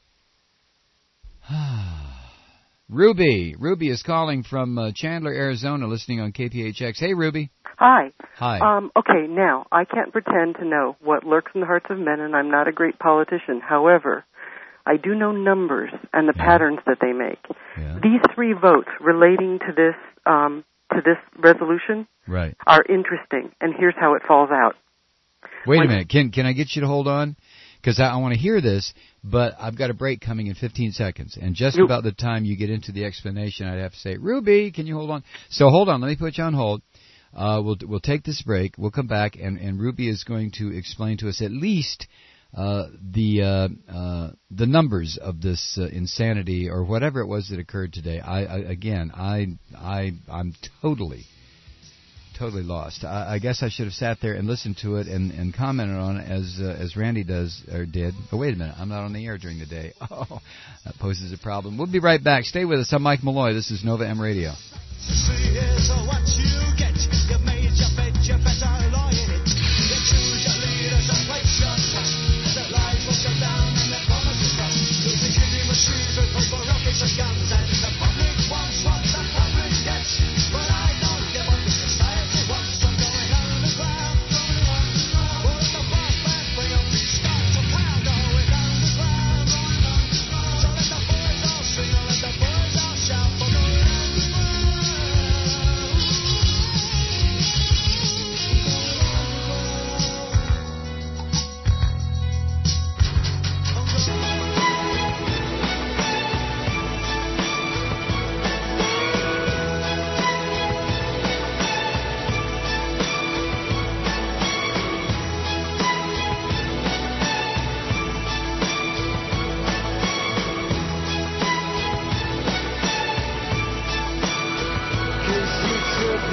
Ruby. Ruby is calling from uh, Chandler, Arizona, listening on K P H X. Hey, Ruby. Hi. Hi. Um, okay, now, I can't pretend to know what lurks in the hearts of men, and I'm not a great politician. However, I do know numbers and the yeah. patterns that they make. Yeah. These three votes relating to this um, to this resolution right. are interesting, and here's how it falls out. Wait when, a minute. Can can I get you to hold on? Because I, I want to hear this, but I've got a break coming in fifteen seconds. And just you, about the time you get into the explanation, I'd have to say, Ruby, can you hold on? So hold on. Let me put you on hold. Uh, we'll we'll take this break. We'll come back, and, and Ruby is going to explain to us at least uh, the uh, uh, the numbers of this uh, insanity or whatever it was that occurred today. I, I again, I I I'm totally totally lost. I, I guess I should have sat there and listened to it and, and commented on it as uh, as Randy does or did. Oh, wait a minute, I'm not on the air during the day. Oh, that poses a problem. We'll be right back. Stay with us. I'm Mike Malloy. This is Nova M Radio.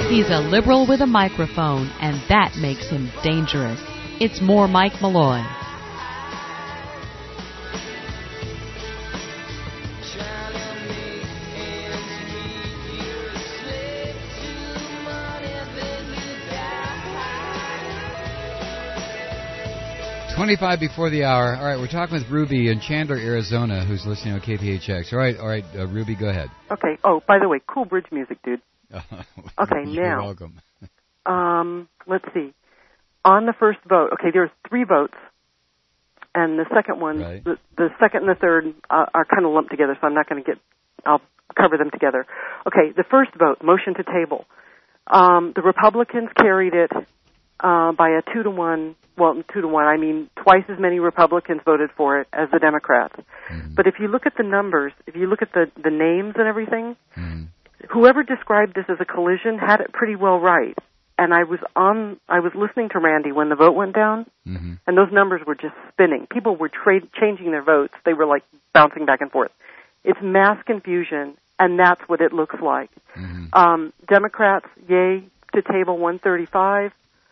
He's a liberal with a microphone, and that makes him dangerous. It's more Mike Malloy. twenty-five before the hour. All right, we're talking with Ruby in Chandler, Arizona, who's listening on K P H X. All right, all right, uh, Ruby, go ahead. Okay. Oh, by the way, cool bridge music, dude. Okay, You're now. welcome. um, let's see. On the first vote, okay, there's three votes, and the second one, right. the, the second and the third uh, are kind of lumped together, so I'm not going to get, I'll cover them together. Okay, the first vote, motion to table. Um, the Republicans carried it uh, by a two to one. Well, two to one, I mean twice as many Republicans voted for it as the Democrats. Mm-hmm. But if you look at the numbers, if you look at the, the names and everything, mm-hmm. whoever described this as a collision had it pretty well right. And I was on, I was listening to Randy when the vote went down, mm-hmm. and those numbers were just spinning. People were tra- changing their votes. They were like bouncing back and forth. It's mass confusion, and that's what it looks like. Mm-hmm. Um, Democrats, yay to table one thirty-five.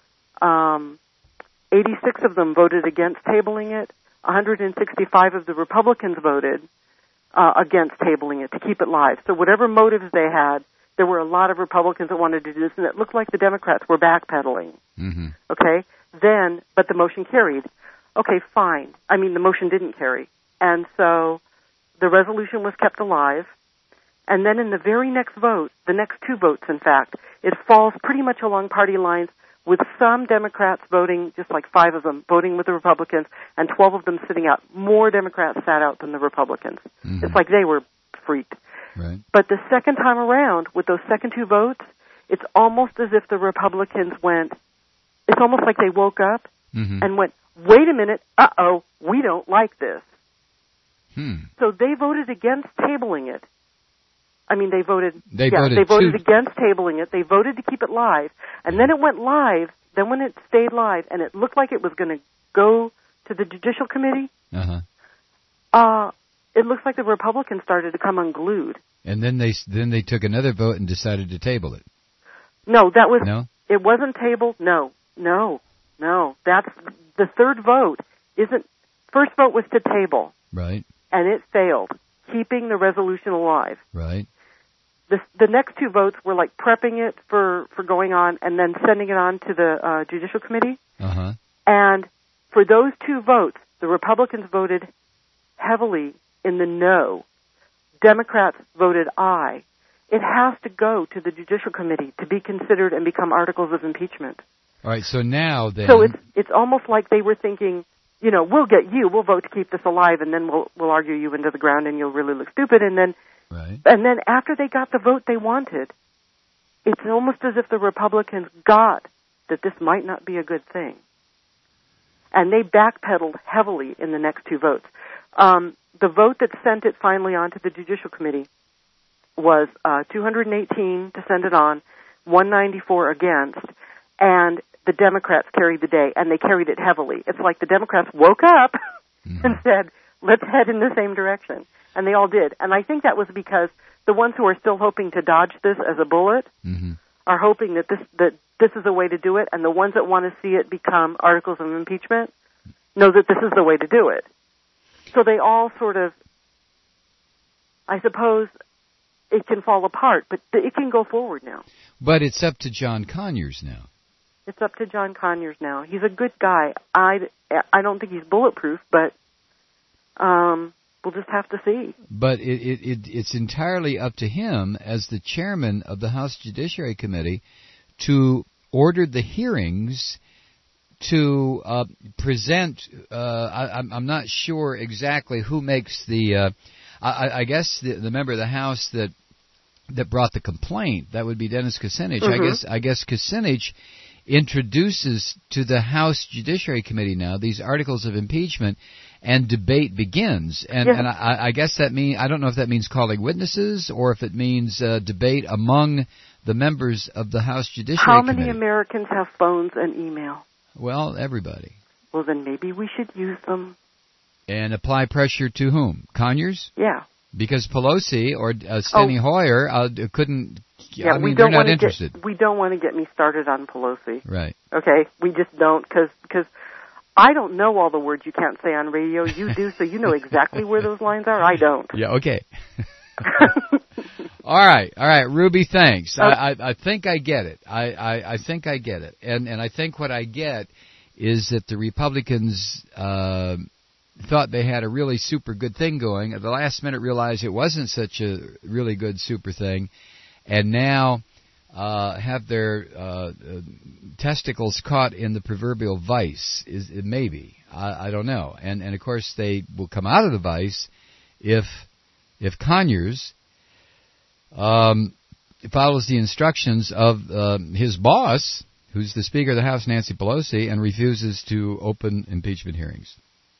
Um, eighty-six of them voted against tabling it. one hundred sixty-five of the Republicans voted uh, against tabling it to keep it live. So whatever motives they had, there were a lot of Republicans that wanted to do this, and it looked like the Democrats were backpedaling. Mm-hmm. Okay? Then, but the motion carried. Okay, fine. I mean, the motion didn't carry. And so the resolution was kept alive. And then in the very next vote, the next two votes, in fact, it falls pretty much along party lines, with some Democrats voting, just like five of them, voting with the Republicans, and twelve of them sitting out. More Democrats sat out than the Republicans. Mm-hmm. It's like they were freaked. Right. But the second time around, with those second two votes, it's almost as if the Republicans went, it's almost like they woke up mm-hmm. and went, wait a minute, uh-oh, we don't like this. Hmm. So they voted against tabling it. I mean, they voted. They yeah, voted. They voted two... against tabling it. They voted to keep it live, and then it went live. Then when it stayed live, and it looked like it was going to go to the Judicial Committee, uh-huh. uh, it looks like the Republicans started to come unglued. And then they then they took another vote and decided to table it. No, that was. No, it wasn't tabled. No, no, no. That's the third vote. Isn't first vote was to table. Right. And it failed, keeping the resolution alive. Right. The, the next two votes were like prepping it for, for going on and then sending it on to the uh, Judicial Committee. Uh-huh. And for those two votes, the Republicans voted heavily in the no. Democrats voted aye. It has to go to the Judicial Committee to be considered and become articles of impeachment. All right, so now then... So it's it's almost like they were thinking, you know, we'll get you, we'll vote to keep this alive, and then we'll we'll argue you into the ground and you'll really look stupid, and then... Right. And then after they got the vote they wanted, it's almost as if the Republicans got that this might not be a good thing. And they backpedaled heavily in the next two votes. Um, the vote that sent it finally on to the Judicial Committee was uh, two hundred eighteen to send it on, one ninety-four against, and the Democrats carried the day, and they carried it heavily. It's like the Democrats woke up mm-hmm. and said, let's head in the same direction. And they all did. And I think that was because the ones who are still hoping to dodge this as a bullet mm-hmm. are hoping that this that this is a way to do it, and the ones that want to see it become articles of impeachment know that this is the way to do it. So they all sort of, I suppose, it can fall apart, but it can go forward now. But it's up to John Conyers now. It's up to John Conyers now. He's a good guy. I, I don't think he's bulletproof, but... um. We'll just have to see. But it, it, it, it's entirely up to him as the chairman of the House Judiciary Committee to order the hearings to uh, present. Uh, I, I'm not sure exactly who makes the. Uh, I, I guess the, the member of the House that that brought the complaint, that would be Dennis Kucinich. Mm-hmm. I guess I guess Kucinich introduces to the House Judiciary Committee now these articles of impeachment, and debate begins. And, yes. and I, I guess that mean I don't know if that means calling witnesses or if it means uh, debate among the members of the House Judiciary How Committee. How many Americans have phones and email? Well, everybody. Well, then maybe we should use them. And apply pressure to whom? Conyers? Yeah. Because Pelosi or uh, Steny oh. Hoyer uh, couldn't. Yeah, I mean, we they're don't not want to interested. Get, we don't want to get me started on Pelosi. Right. Okay, we just don't because because I don't know all the words you can't say on radio. You do, so you know exactly where those lines are. I don't. Yeah. Okay. all right. All right, Ruby. Thanks. Okay. I, I I think I get it. I, I I think I get it. And and I think what I get is that the Republicans uh, thought they had a really super good thing going. At the last minute, realized it wasn't such a really good super thing, and now uh, have their uh, uh, testicles caught in the proverbial vice. Is maybe I, I don't know. And and of course they will come out of the vice if if Conyers um, follows the instructions of uh, his boss, who's the Speaker of the House, Nancy Pelosi, and refuses to open impeachment hearings.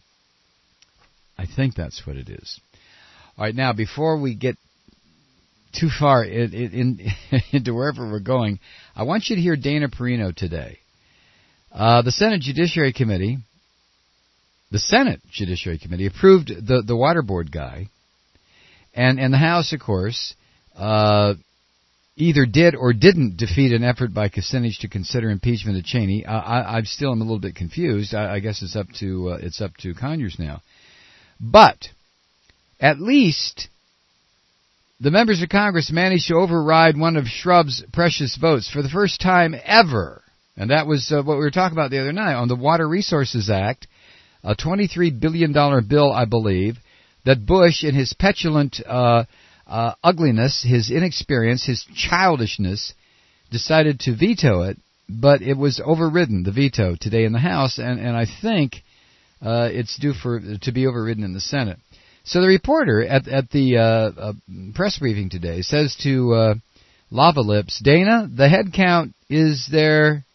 I think that's what it is. All right, now, before we get too far in, in, into wherever we're going, I want you to hear Dana Perino today. Uh, the Senate Judiciary Committee, the Senate Judiciary Committee approved the, the water board guy, and, and the House, of course, uh, either did or didn't defeat an effort by Kucinich to consider impeachment of Cheney. Uh, I, I'm still am a little bit confused. I, I guess it's up to uh, it's up to Conyers now. But at least the members of Congress managed to override one of Shrub's precious votes for the first time ever, and that was uh, what we were talking about the other night on the Water Resources Act, a twenty-three billion dollars bill, I believe, that Bush, in his petulant uh, uh, ugliness, his inexperience, his childishness, decided to veto it, but it was overridden, the veto, today in the House, and, and I think uh, it's due for to be overridden in the Senate. So the reporter at, at the uh, uh, press briefing today says to uh, Lava Lips, Dana, the head count is there...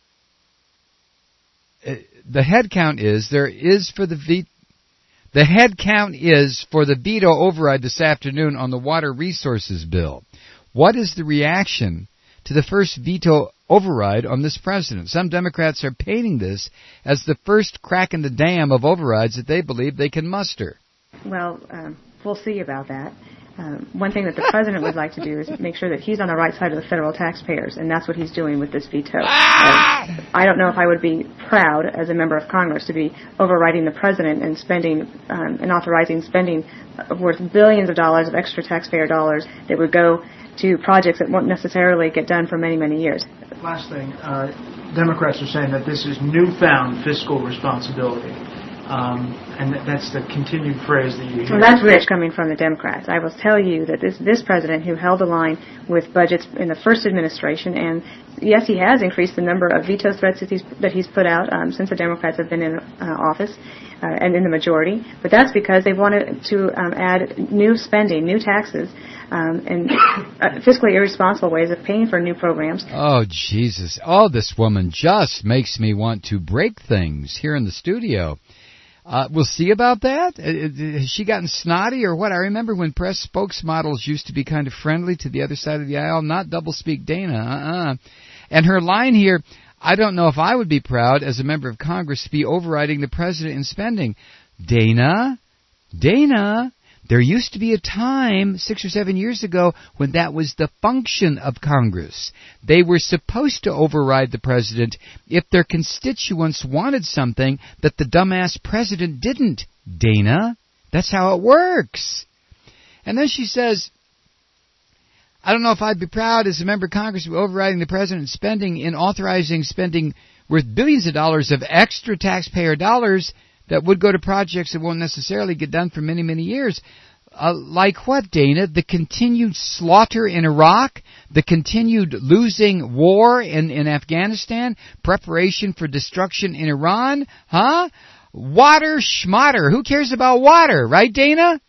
Uh, the head count is there is for the veto... The head count is for the veto override this afternoon on the Water Resources Bill. What is the reaction to the first veto override on this president? Some Democrats are painting this as the first crack in the dam of overrides that they believe they can muster. Well, um, we'll see about that. Um, one thing that the president would like to do is make sure that he's on the right side of the federal taxpayers, and that's what he's doing with this veto. Ah! Uh, I don't know if I would be proud as a member of Congress to be overriding the president and spending um, and authorizing spending worth billions of dollars of extra taxpayer dollars that would go to projects that won't necessarily get done for many, many years. Last thing, uh, Democrats are saying that this is newfound fiscal responsibility. Um, and that's the continued phrase that you hear. Well, that's rich coming from the Democrats. I will tell you that this this president, who held the line with budgets in the first administration, and yes, he has increased the number of veto threats that he's that he's put out um, since the Democrats have been in uh, office uh, and in the majority. But that's because they wanted to um, add new spending, new taxes, um, and uh, fiscally irresponsible ways of paying for new programs. Oh, Jesus. Oh, this woman just makes me want to break things here in the studio. Uh, we'll see about that. Uh, has she gotten snotty or what? I remember when press spokesmodels used to be kind of friendly to the other side of the aisle, not doublespeak Dana. Uh-uh. And her line here, I don't know if I would be proud as a member of Congress to be overriding the president in spending. Dana, Dana, there used to be a time six or seven years ago when that was the function of Congress. They were supposed to override the president if their constituents wanted something that the dumbass president didn't. Dana, that's how it works. And then she says, I don't know if I'd be proud as a member of Congress to be overriding the president's spending in authorizing spending worth billions of dollars of extra taxpayer dollars that would go to projects that won't necessarily get done for many, many years. Uh, like what, Dana? The continued slaughter in Iraq? The continued losing war in, in Afghanistan? Preparation for destruction in Iran? Huh? Water schmatter. Who cares about water? Right, Dana?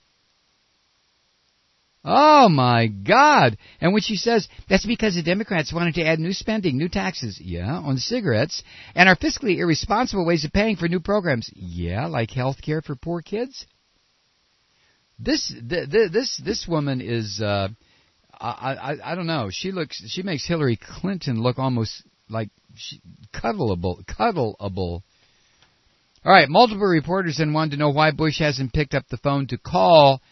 Oh, my God. And when she says, that's because the Democrats wanted to add new spending, new taxes, yeah, on cigarettes, and our fiscally irresponsible ways of paying for new programs, yeah, like health care for poor kids. This th- th- this this woman is, uh, I, I I don't know, she looks, she makes Hillary Clinton look almost like she, cuddleable, cuddleable. All right, multiple reporters then wanted to know why Bush hasn't picked up the phone to call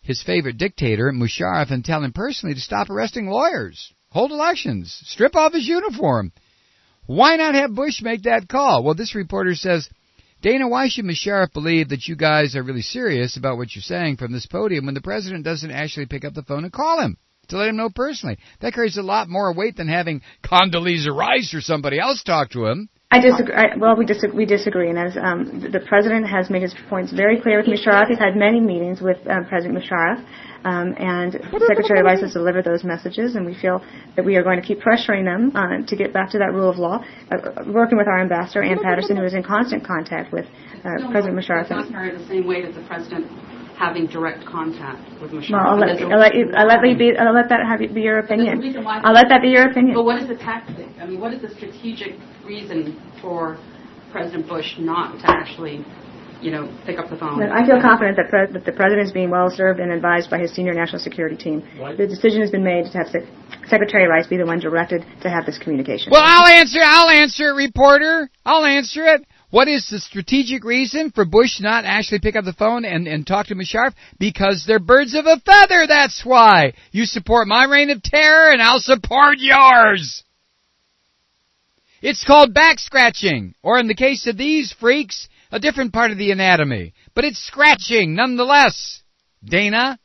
his favorite dictator, Musharraf, and tell him personally to stop arresting lawyers, hold elections, strip off his uniform. Why not have Bush make that call? Well, this reporter says, Dana, why should Musharraf believe that you guys are really serious about what you're saying from this podium when the president doesn't actually pick up the phone and call him to let him know personally? That carries a lot more weight than having Condoleezza Rice or somebody else talk to him. I disagree. I, well, we disagree, we disagree, and as um, the, the president has made his points very clear with Musharraf. He's had many meetings with um, President Musharraf, um, and Secretary Rice has delivered those messages, and we feel that we are going to keep pressuring them uh, to get back to that rule of law, uh, working with our ambassador, Ann Patterson, who is in constant contact with uh, no, President no, Musharraf. It does carry the same weight as the president having direct contact with Musharraf. Well, I'll let, I'll let, you, I'll let, you be, I'll let that have, be your opinion. I'll let that be your opinion. But what is the tactic? I mean, what is the strategic reason for President Bush not to actually, you know, pick up the phone? I feel confident that, pre- that the president is being well served and advised by his senior national security team. What? The decision has been made to have Se- Secretary Rice be the one directed to have this communication. Well, I'll answer. I'll answer it, reporter. I'll answer it. What is the strategic reason for Bush not actually pick up the phone and, and talk to Musharraf? Because they're birds of a feather, that's why. You support my reign of terror, and I'll support yours. It's called back scratching, or in the case of these freaks, a different part of the anatomy. But it's scratching, nonetheless. Dana?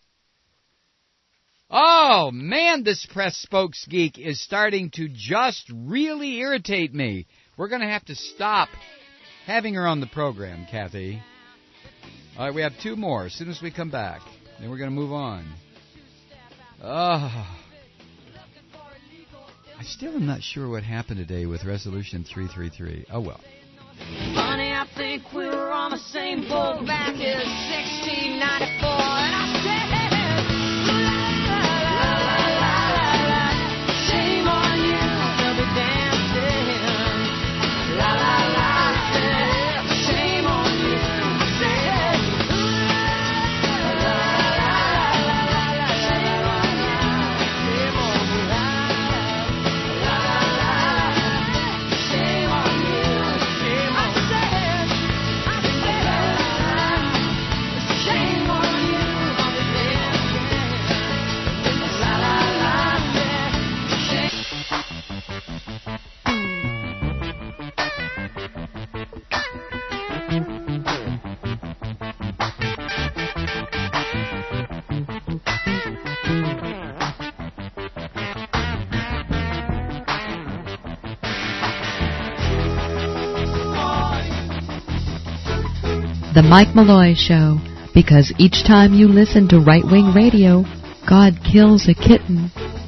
Oh, man, this press spokesgeek is starting to just really irritate me. We're going to have to stop having her on the program, Kathy. All right, we have two more as soon as we come back. Then we're going to move on. Oh. I still am not sure what happened today with Resolution three thirty-three. Oh, well. Funny, I think we were on the same boat back in sixteen ninety-four. And I said, la, la, la, la, la, la. Shame on you, they'll be dancing. La, la, la. The Mike Malloy Show, because each time you listen to right-wing radio, God kills a kitten.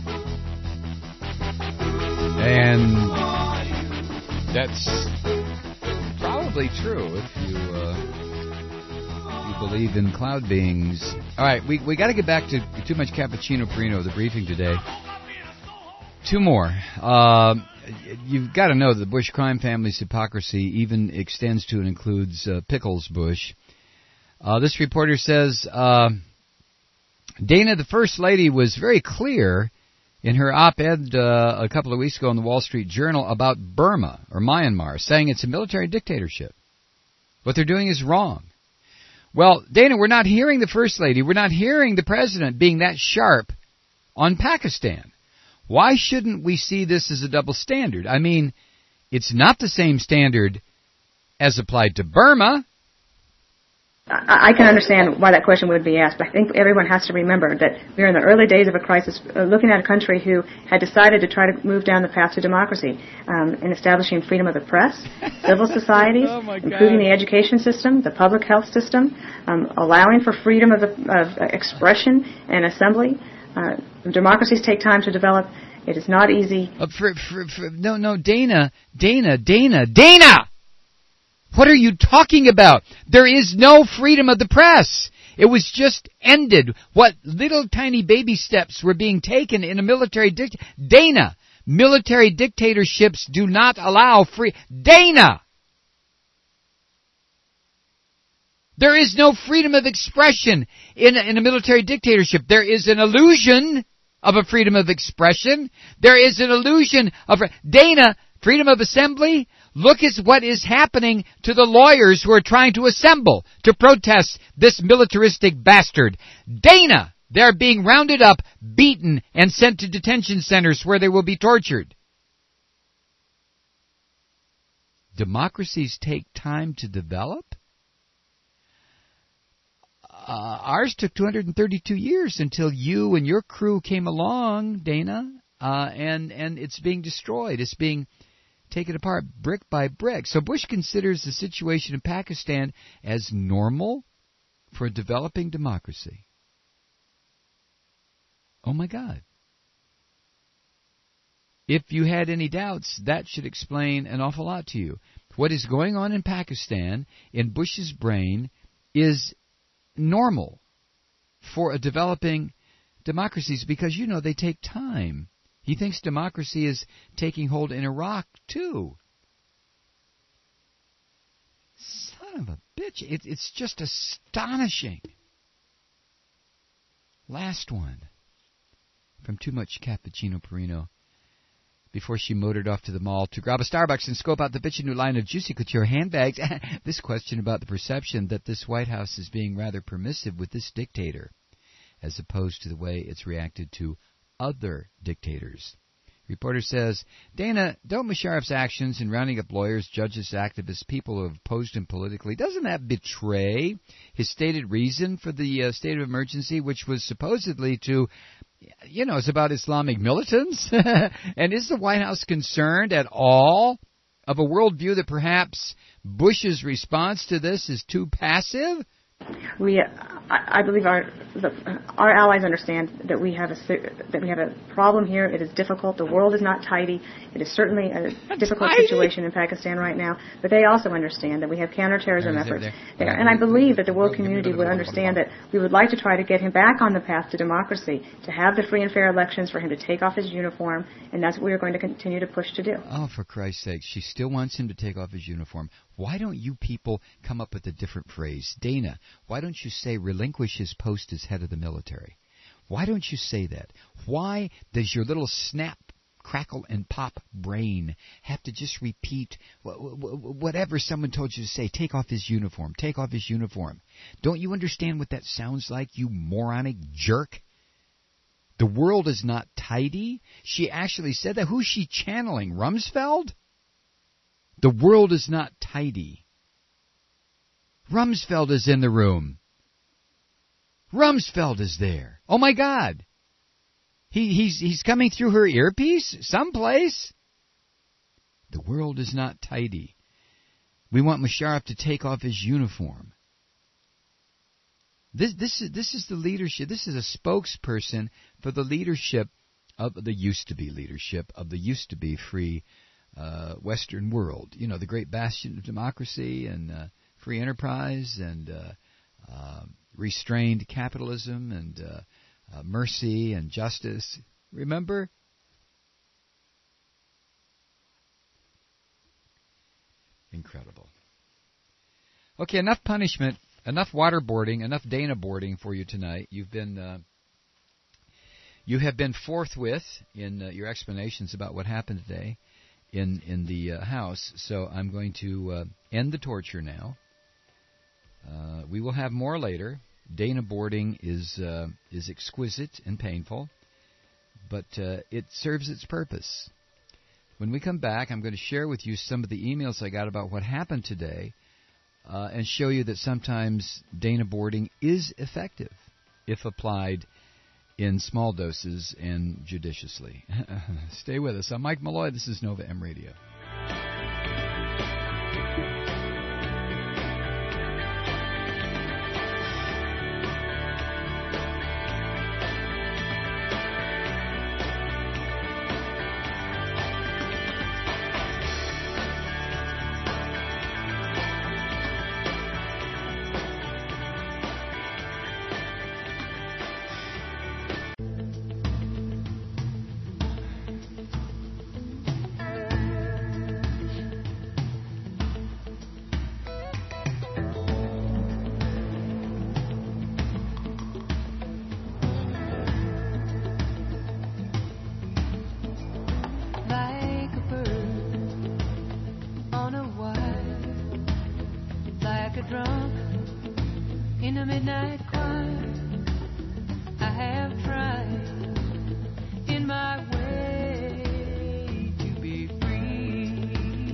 And that's probably true if you uh, you believe in cloud beings. All right, we we got to get back to Too Much Cappuccino Perino, the briefing today. Two more. Uh, You've got to know that the Bush crime family's hypocrisy even extends to and includes uh, Pickles Bush. Uh, this reporter says, uh, Dana, the First Lady, was very clear in her op-ed uh, a couple of weeks ago in the Wall Street Journal about Burma, or Myanmar, saying it's a military dictatorship. What they're doing is wrong. Well, Dana, we're not hearing the First Lady, we're not hearing the President being that sharp on Pakistan. Why shouldn't we see this as a double standard? I mean, it's not the same standard as applied to Burma. I, I can understand why that question would be asked, but I think everyone has to remember that we're in the early days of a crisis, uh, looking at a country who had decided to try to move down the path to democracy um, in establishing freedom of the press, civil societies, oh improving the education system, the public health system, um, allowing for freedom of, the, of expression and assembly. Uh, democracies take time to develop. It is not easy. Uh, for, for, for, no, no, Dana, Dana, Dana, Dana! What are you talking about? There is no freedom of the press. It was just ended. What little tiny baby steps were being taken in a military dict... Dana! Military dictatorships do not allow free... Dana! There is no freedom of expression in a, in a military dictatorship. There is an illusion of a freedom of expression. There is an illusion of... Dana, Freedom of assembly? Look at what is happening to the lawyers who are trying to assemble to protest this militaristic bastard. Dana, they're being rounded up, beaten, and sent to detention centers where they will be tortured. Democracies take time to develop? Uh, ours took two hundred thirty-two years until you and your crew came along, Dana, uh, and, and it's being destroyed. It's being taken apart brick by brick. So Bush considers the situation in Pakistan as normal for a developing democracy. Oh, my God. If you had any doubts, that should explain an awful lot to you. What is going on in Pakistan, in Bush's brain, is normal for a developing democracies because, you know, they take time. He thinks democracy is taking hold in Iraq, too. Son of a bitch. It, it's just astonishing. Last one. From Too Much Cappuccino Perino. Before she motored off to the mall to grab a Starbucks and scope out the bitchin' new line of Juicy Couture handbags. This question about the perception that this White House is being rather permissive with this dictator, as opposed to the way it's reacted to other dictators. Reporter says, Dana, don't Musharraf's actions in rounding up lawyers, judges, activists, people who have opposed him politically, doesn't that betray his stated reason for the uh, state of emergency, which was supposedly to, you know, it's about Islamic militants? And is the White House concerned at all of a worldview that perhaps Bush's response to this is too passive? We, uh, I, I believe our the, our allies understand that we have a that we have a problem here. It is difficult. The world is not tidy. It is certainly a difficult Tidy? situation in Pakistan right now. But they also understand that we have counterterrorism There, there, efforts there. there, and I believe that the world community would understand that we would like to try to get him back on the path to democracy, to have the free and fair elections, for him to take off his uniform, and that's what we are going to continue to push to do. Oh, for Christ's sake, she still wants him to take off his uniform. Why don't you people come up with a different phrase? Dana, why don't you say relinquish his post as head of the military? Why don't you say that? Why does your little snap, crackle, and pop brain have to just repeat whatever someone told you to say? Take off his uniform. Take off his uniform. Don't you understand what that sounds like, you moronic jerk? The world is not tidy. She actually said that. Who's she channeling? Rumsfeld? The world is not tidy. Rumsfeld is in the room. Rumsfeld is there. Oh, my God. He, he's, he's coming through her earpiece someplace. The world is not tidy. We want Musharraf to take off his uniform. This, this, is, this is the leadership. This is a spokesperson for the leadership of the used-to-be leadership of the used-to-be free uh, Western world. You know, the great bastion of democracy and uh, free enterprise and uh, uh, restrained capitalism and uh, uh, mercy and justice. Remember? Incredible. Okay, enough punishment, enough waterboarding, enough Dana boarding for you tonight. You've been, uh, you have been forthwith in uh, your explanations about what happened today in in the uh, House. So I'm going to uh, end the torture now. Uh, we will have more later. Dana boarding is uh, is exquisite and painful, but uh, it serves its purpose. When we come back, I'm going to share with you some of the emails I got about what happened today uh, and show you that sometimes Dana boarding is effective if applied in small doses and judiciously. Stay with us. I'm Mike Malloy. This is Nova M Radio. might cry. I have tried in my way to be free.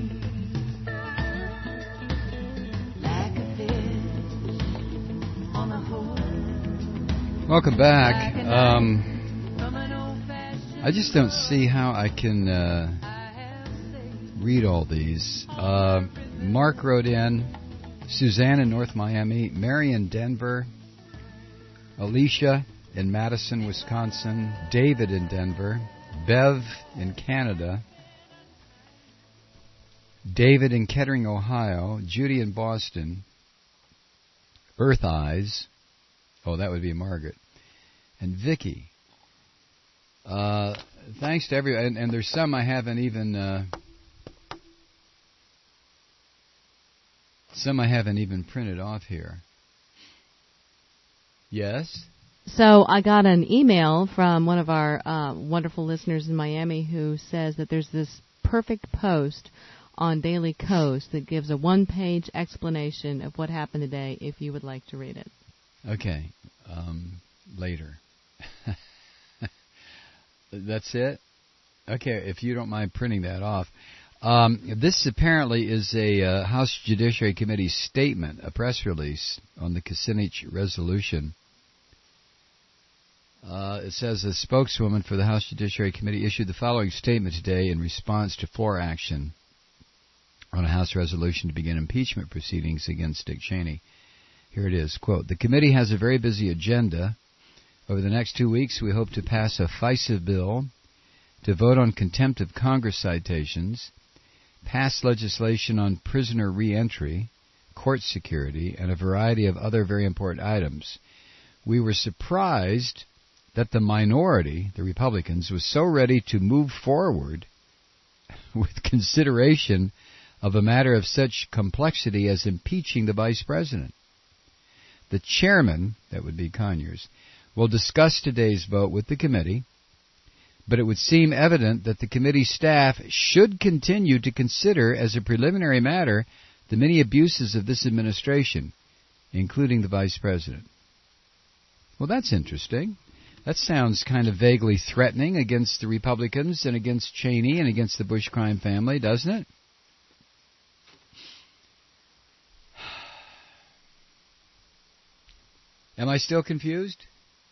Like a fish on a hole. Welcome back. Um, I just don't see how I can uh, read all these. Uh, Mark wrote in, Suzanne in North Miami, Mary in Denver, Alicia in Madison, Wisconsin, David in Denver, Bev in Canada, David in Kettering, Ohio, Judy in Boston, Earth Eyes, oh, that would be Margaret, and Vicky. Uh, thanks to everyone, and, and there's some I haven't even, uh, some I haven't even printed off here. Yes? So I got an email from one of our uh, wonderful listeners in Miami who says that there's this perfect post on Daily Kos that gives a one-page explanation of what happened today, if you would like to read it. Okay, um, later. That's it? Okay, if you don't mind printing that off. Um, this apparently is a uh, House Judiciary Committee statement, a press release on the Kucinich resolution. Uh, it says a spokeswoman for the House Judiciary Committee issued the following statement today in response to floor action on a House resolution to begin impeachment proceedings against Dick Cheney. Here it is, quote, "The committee has a very busy agenda. Over the next two weeks, we hope to pass a FISA bill, to vote on contempt of Congress citations, pass legislation on prisoner reentry, court security, and a variety of other very important items. We were surprised that the minority, the Republicans, was so ready to move forward with consideration of a matter of such complexity as impeaching the vice president. The chairman, that would be Conyers, will discuss today's vote with the committee, but it would seem evident that the committee staff should continue to consider as a preliminary matter the many abuses of this administration, including the vice president." Well, that's interesting. That sounds kind of vaguely threatening against the Republicans and against Cheney and against the Bush crime family, doesn't it? Am I still confused?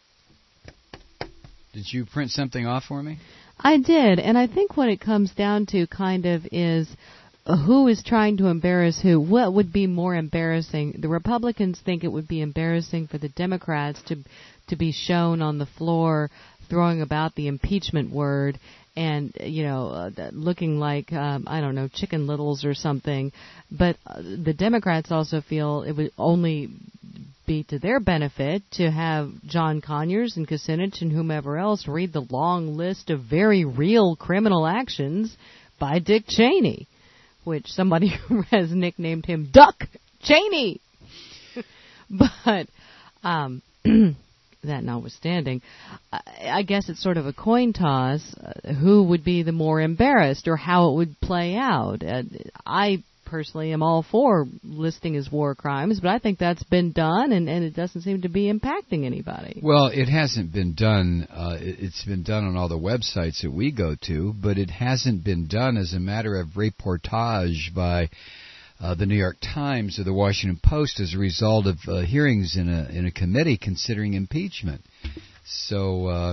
Did you print something off for me? I did, and I think what it comes down to kind of is who is trying to embarrass who. What would be more embarrassing? The Republicans think it would be embarrassing for the Democrats to to be shown on the floor throwing about the impeachment word and, you know, uh, looking like, um, I don't know, Chicken Littles or something. But uh, the Democrats also feel it would only be to their benefit to have John Conyers and Kucinich and whomever else read the long list of very real criminal actions by Dick Cheney, which somebody has nicknamed him Duck Cheney. But um, that notwithstanding, I guess it's sort of a coin toss uh, who would be the more embarrassed or how it would play out. Uh, I personally am all for listing as war crimes, but I think that's been done, and, and it doesn't seem to be impacting anybody. Well, it hasn't been done. Uh, it's been done on all the websites that we go to, but it hasn't been done as a matter of reportage by uh, the New York Times or the Washington Post as a result of uh, hearings in a in a committee considering impeachment. So, uh,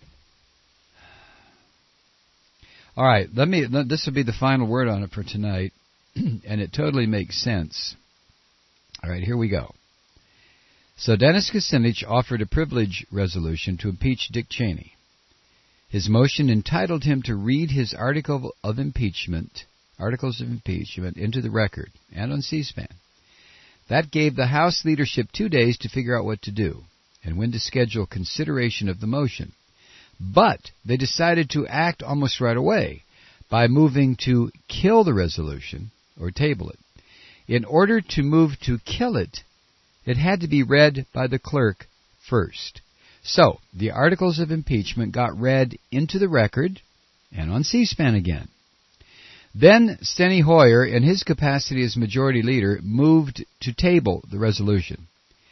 all right, let me. Let, this will be the final word on it for tonight. And it totally makes sense. All right, here we go. So Dennis Kucinich offered a privilege resolution to impeach Dick Cheney. His motion entitled him to read his article of impeachment, articles of impeachment into the record and on C-SPAN. That gave the House leadership two days to figure out what to do and when to schedule consideration of the motion. But they decided to act almost right away by moving to kill the resolution or table it. In order to move to kill it, it had to be read by the clerk first. So, the articles of impeachment got read into the record and on C-SPAN again. Then Steny Hoyer, in his capacity as majority leader, moved to table the resolution.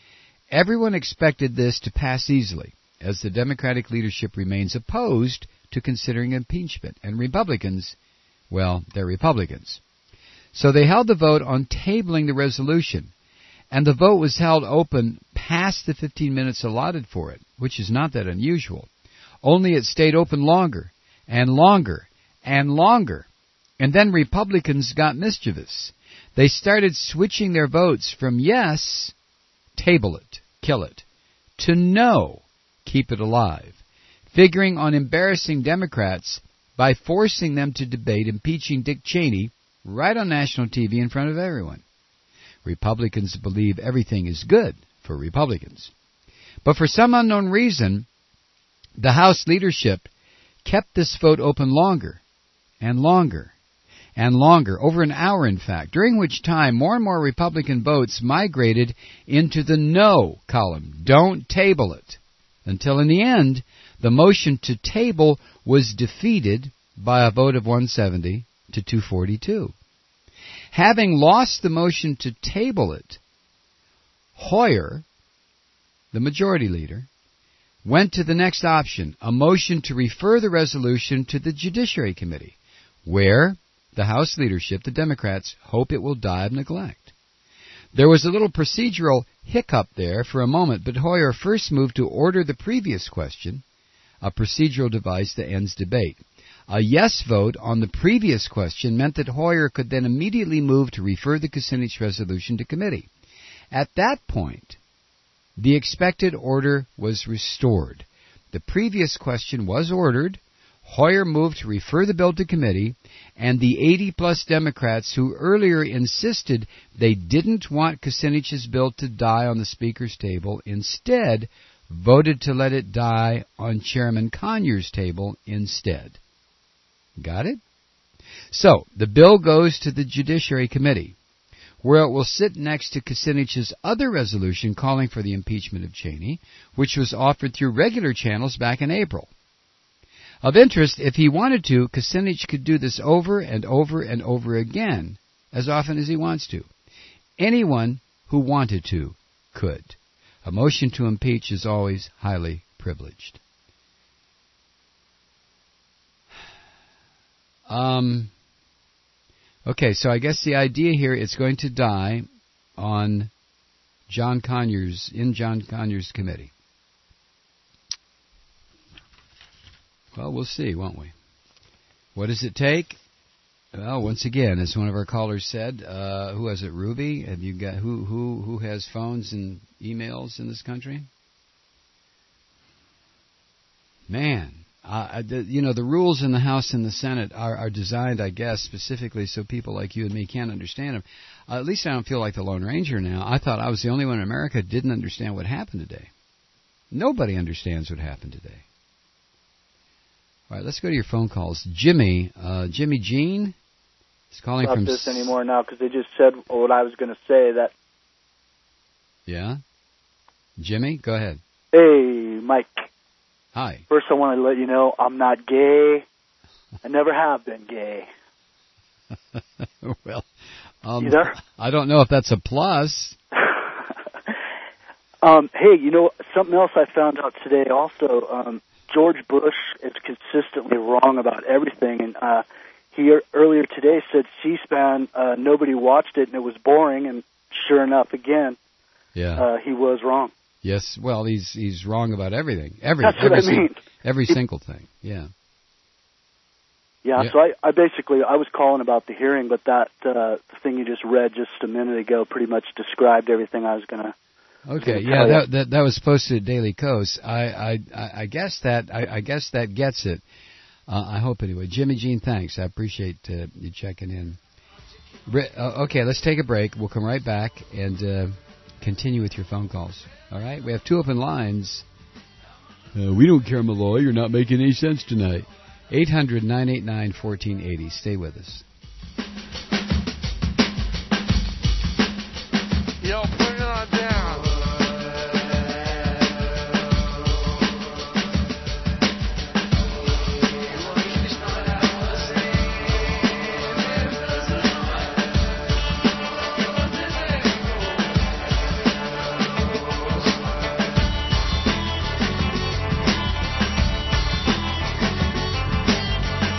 Everyone expected this to pass easily, as the Democratic leadership remains opposed to considering impeachment, and Republicans, well, they're Republicans. So they held the vote on tabling the resolution, and the vote was held open past the fifteen minutes allotted for it, which is not that unusual. Only it stayed open longer, and longer, and longer. And then Republicans got mischievous. They started switching their votes from yes, table it, kill it, to no, keep it alive, figuring on embarrassing Democrats by forcing them to debate impeaching Dick Cheney right on national T V in front of everyone. Republicans believe everything is good for Republicans. But for some unknown reason, the House leadership kept this vote open longer and longer and longer, over an hour in fact, during which time more and more Republican votes migrated into the no column. Don't table it. Until in the end, the motion to table was defeated by a vote of one seventy to two forty-two. Having lost the motion to table it, Hoyer, the majority leader, went to the next option, a motion to refer the resolution to the Judiciary Committee, where the House leadership, the Democrats, hope it will die of neglect. There was a little procedural hiccup there for a moment, but Hoyer first moved to order the previous question, a procedural device that ends debate. A yes vote on the previous question meant that Hoyer could then immediately move to refer the Kucinich resolution to committee. At that point, the expected order was restored. The previous question was ordered, Hoyer moved to refer the bill to committee, and the eighty-plus Democrats who earlier insisted they didn't want Kucinich's bill to die on the Speaker's table instead voted to let it die on Chairman Conyers' table instead. Got it? So, the bill goes to the Judiciary Committee, where it will sit next to Kucinich's other resolution calling for the impeachment of Cheney, which was offered through regular channels back in April. Of interest, if he wanted to, Kucinich could do this over and over and over again, as often as he wants to. Anyone who wanted to could. A motion to impeach is always highly privileged. Um, okay, so I guess the idea here is going to die on John Conyers, in John Conyers' committee. Well, we'll see, won't we? What does it take? Well, once again, as one of our callers said, uh, who has it, Ruby? Have you got who who who has phones and emails in this country? Man, uh, the, you know the rules in the House and the Senate are, are designed, I guess, specifically so people like you and me can't understand them. Uh, at least I don't feel like the Lone Ranger now. I thought I was the only one in America who didn't understand what happened today. Nobody understands what happened today. All right, let's go to your phone calls. Jimmy, uh, Jimmy Jean is calling Not from... this anymore now because they just said what I was going to say. That. Yeah? Jimmy, go ahead. Hey, Mike. Hi. First, I want to let you know I'm not gay. I never have been gay. Well, um, you there? I don't know if that's a plus. um, hey, you know, something else I found out today also... Um, George Bush is consistently wrong about everything, and uh, he earlier today said C-SPAN, uh, nobody watched it and it was boring, and sure enough, again, yeah, uh, he was wrong. Yes, well, he's he's wrong about everything. Every, That's every what I sing, mean. Every he, single thing, yeah. yeah. Yeah, so I, I basically, I was calling about the hearing, but that uh, thing you just read just a minute ago pretty much described everything I was going to Okay, yeah, that, that that was posted at Daily Kos. I I I guess that I, I guess that gets it. Uh, I hope anyway. Jimmy Jean, thanks. I appreciate uh, you checking in. Uh, okay, let's take a break. We'll come right back and uh, continue with your phone calls. All right, we have two open lines. Uh, we don't care, Malloy. You're not making any sense tonight. eight hundred, nine eight nine, one four eight zero. Stay with us. Yo, bring it on down.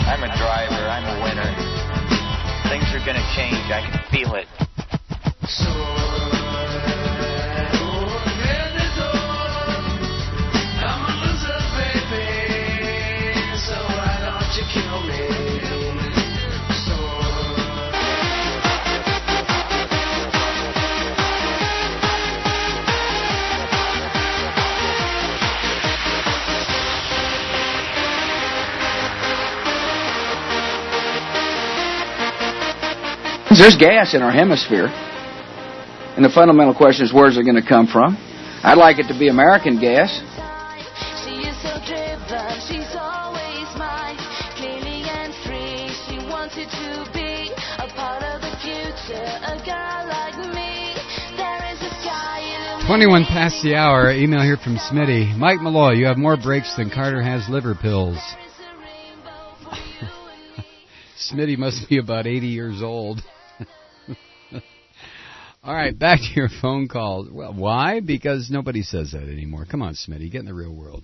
I'm a driver. I'm a winner. Things are going to change. I can feel it. There's gas in our hemisphere. And the fundamental question is, where's it going to come from? I'd like it to be American gas. She is so driven, she's always mine, clearly and free. She wanted to be a part of the future, a girl like me. There is a sky. twenty-one past the hour. Email here from Smitty. Mike Malloy, you have more breaks than Carter has liver pills. Smitty must be about eighty years old. All right, back to your phone calls. Well, why? Because nobody says that anymore. Come on, Smitty, get in the real world.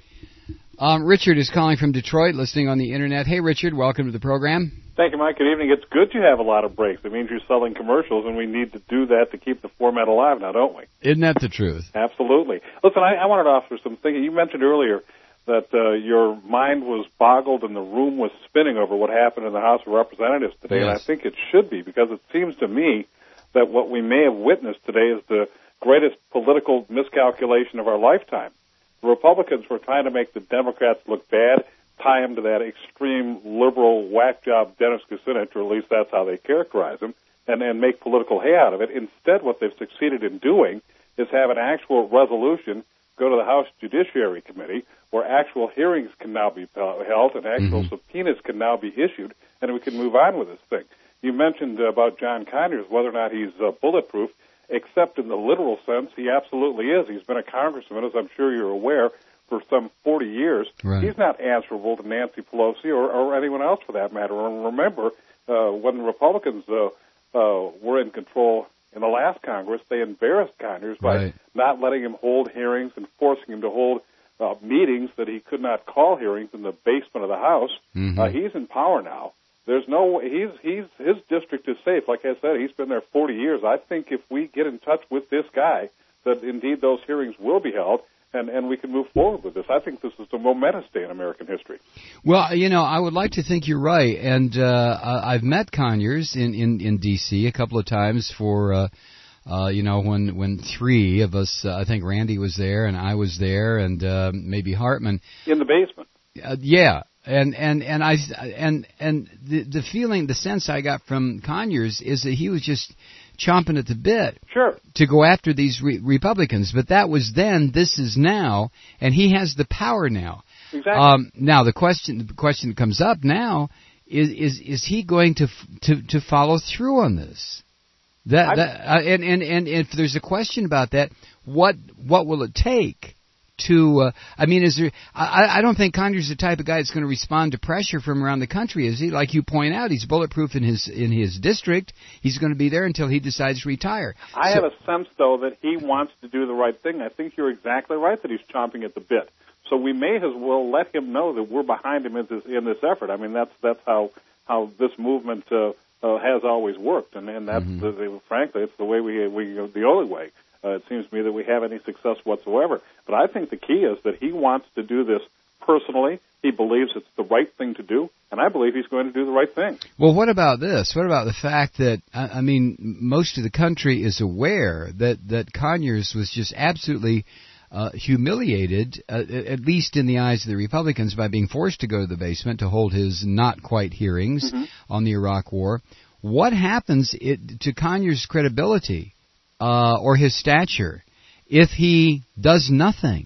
Um, Richard is calling from Detroit, listening on the Internet. Hey, Richard, welcome to the program. Thank you, Mike. Good evening. It's good to have a lot of breaks. It means you're selling commercials, and we need to do that to keep the format alive now, don't we? Isn't that the truth? Absolutely. Listen, I, I wanted to offer some thinking. You mentioned earlier that uh, your mind was boggled and the room was spinning over what happened in the House of Representatives today, Yes. and I think it should be, because it seems to me that what we may have witnessed today is the greatest political miscalculation of our lifetime. The Republicans were trying to make the Democrats look bad, tie them to that extreme liberal whack job Dennis Kucinich, or at least that's how they characterize him, and, and make political hay out of it. Instead, what they've succeeded in doing is have an actual resolution go to the House Judiciary Committee, where actual hearings can now be held and actual mm-hmm. subpoenas can now be issued, and we can move on with this thing. You mentioned about John Conyers, whether or not he's uh, bulletproof, except in the literal sense, he absolutely is. He's been a congressman, as I'm sure you're aware, for some forty years. Right. He's not answerable to Nancy Pelosi or, or anyone else for that matter. And remember, uh, when the Republicans uh, uh, were in control in the last Congress, they embarrassed Conyers by Right. not letting him hold hearings and forcing him to hold uh, meetings that he could not call hearings in the basement of the House. Mm-hmm. Uh, he's in power now. There's no he's he's his district is safe. Like I said, he's been there forty years. I think if we get in touch with this guy, that indeed those hearings will be held, and, and we can move forward with this. I think this is a momentous day in American history. Well, you know, I would like to think you're right, and uh, I've met Conyers in, in, in D C a couple of times for, uh, uh, you know, when when three of us, uh, I think Randy was there, and I was there, and uh, maybe Hartman. In the basement. Uh, yeah. And and and I and and the the feeling, the sense I got from Conyers is that he was just chomping at the bit, sure, to go after these re- Republicans. But that was then. This is now, and he has the power now. Exactly. Um, now the question the question that comes up now is is is he going to to to follow through on this? That that uh, and, and and if there's a question about that, what what will it take? To, uh, I mean, is there? I, I don't think Conyers is the type of guy that's going to respond to pressure from around the country, is he? Like you point out, he's bulletproof in his in his district. He's going to be there until he decides to retire. I so, have a sense, though, that he wants to do the right thing. I think you're exactly right that he's chomping at the bit. So we may as well let him know that we're behind him in this in this effort. I mean, that's that's how how this movement uh, uh, has always worked, and and that's mm-hmm. the, the, frankly, it's the way we we the only way. Uh, it seems to me that we have any success whatsoever. But I think the key is that he wants to do this personally. He believes it's the right thing to do, and I believe he's going to do the right thing. Well, what about this? What about the fact that, I mean, most of the country is aware that, that Conyers was just absolutely uh, humiliated, uh, at least in the eyes of the Republicans, by being forced to go to the basement to hold his not-quite hearings mm-hmm. on the Iraq War. What happens it, to Conyers' credibility? Uh, or his stature, if he does nothing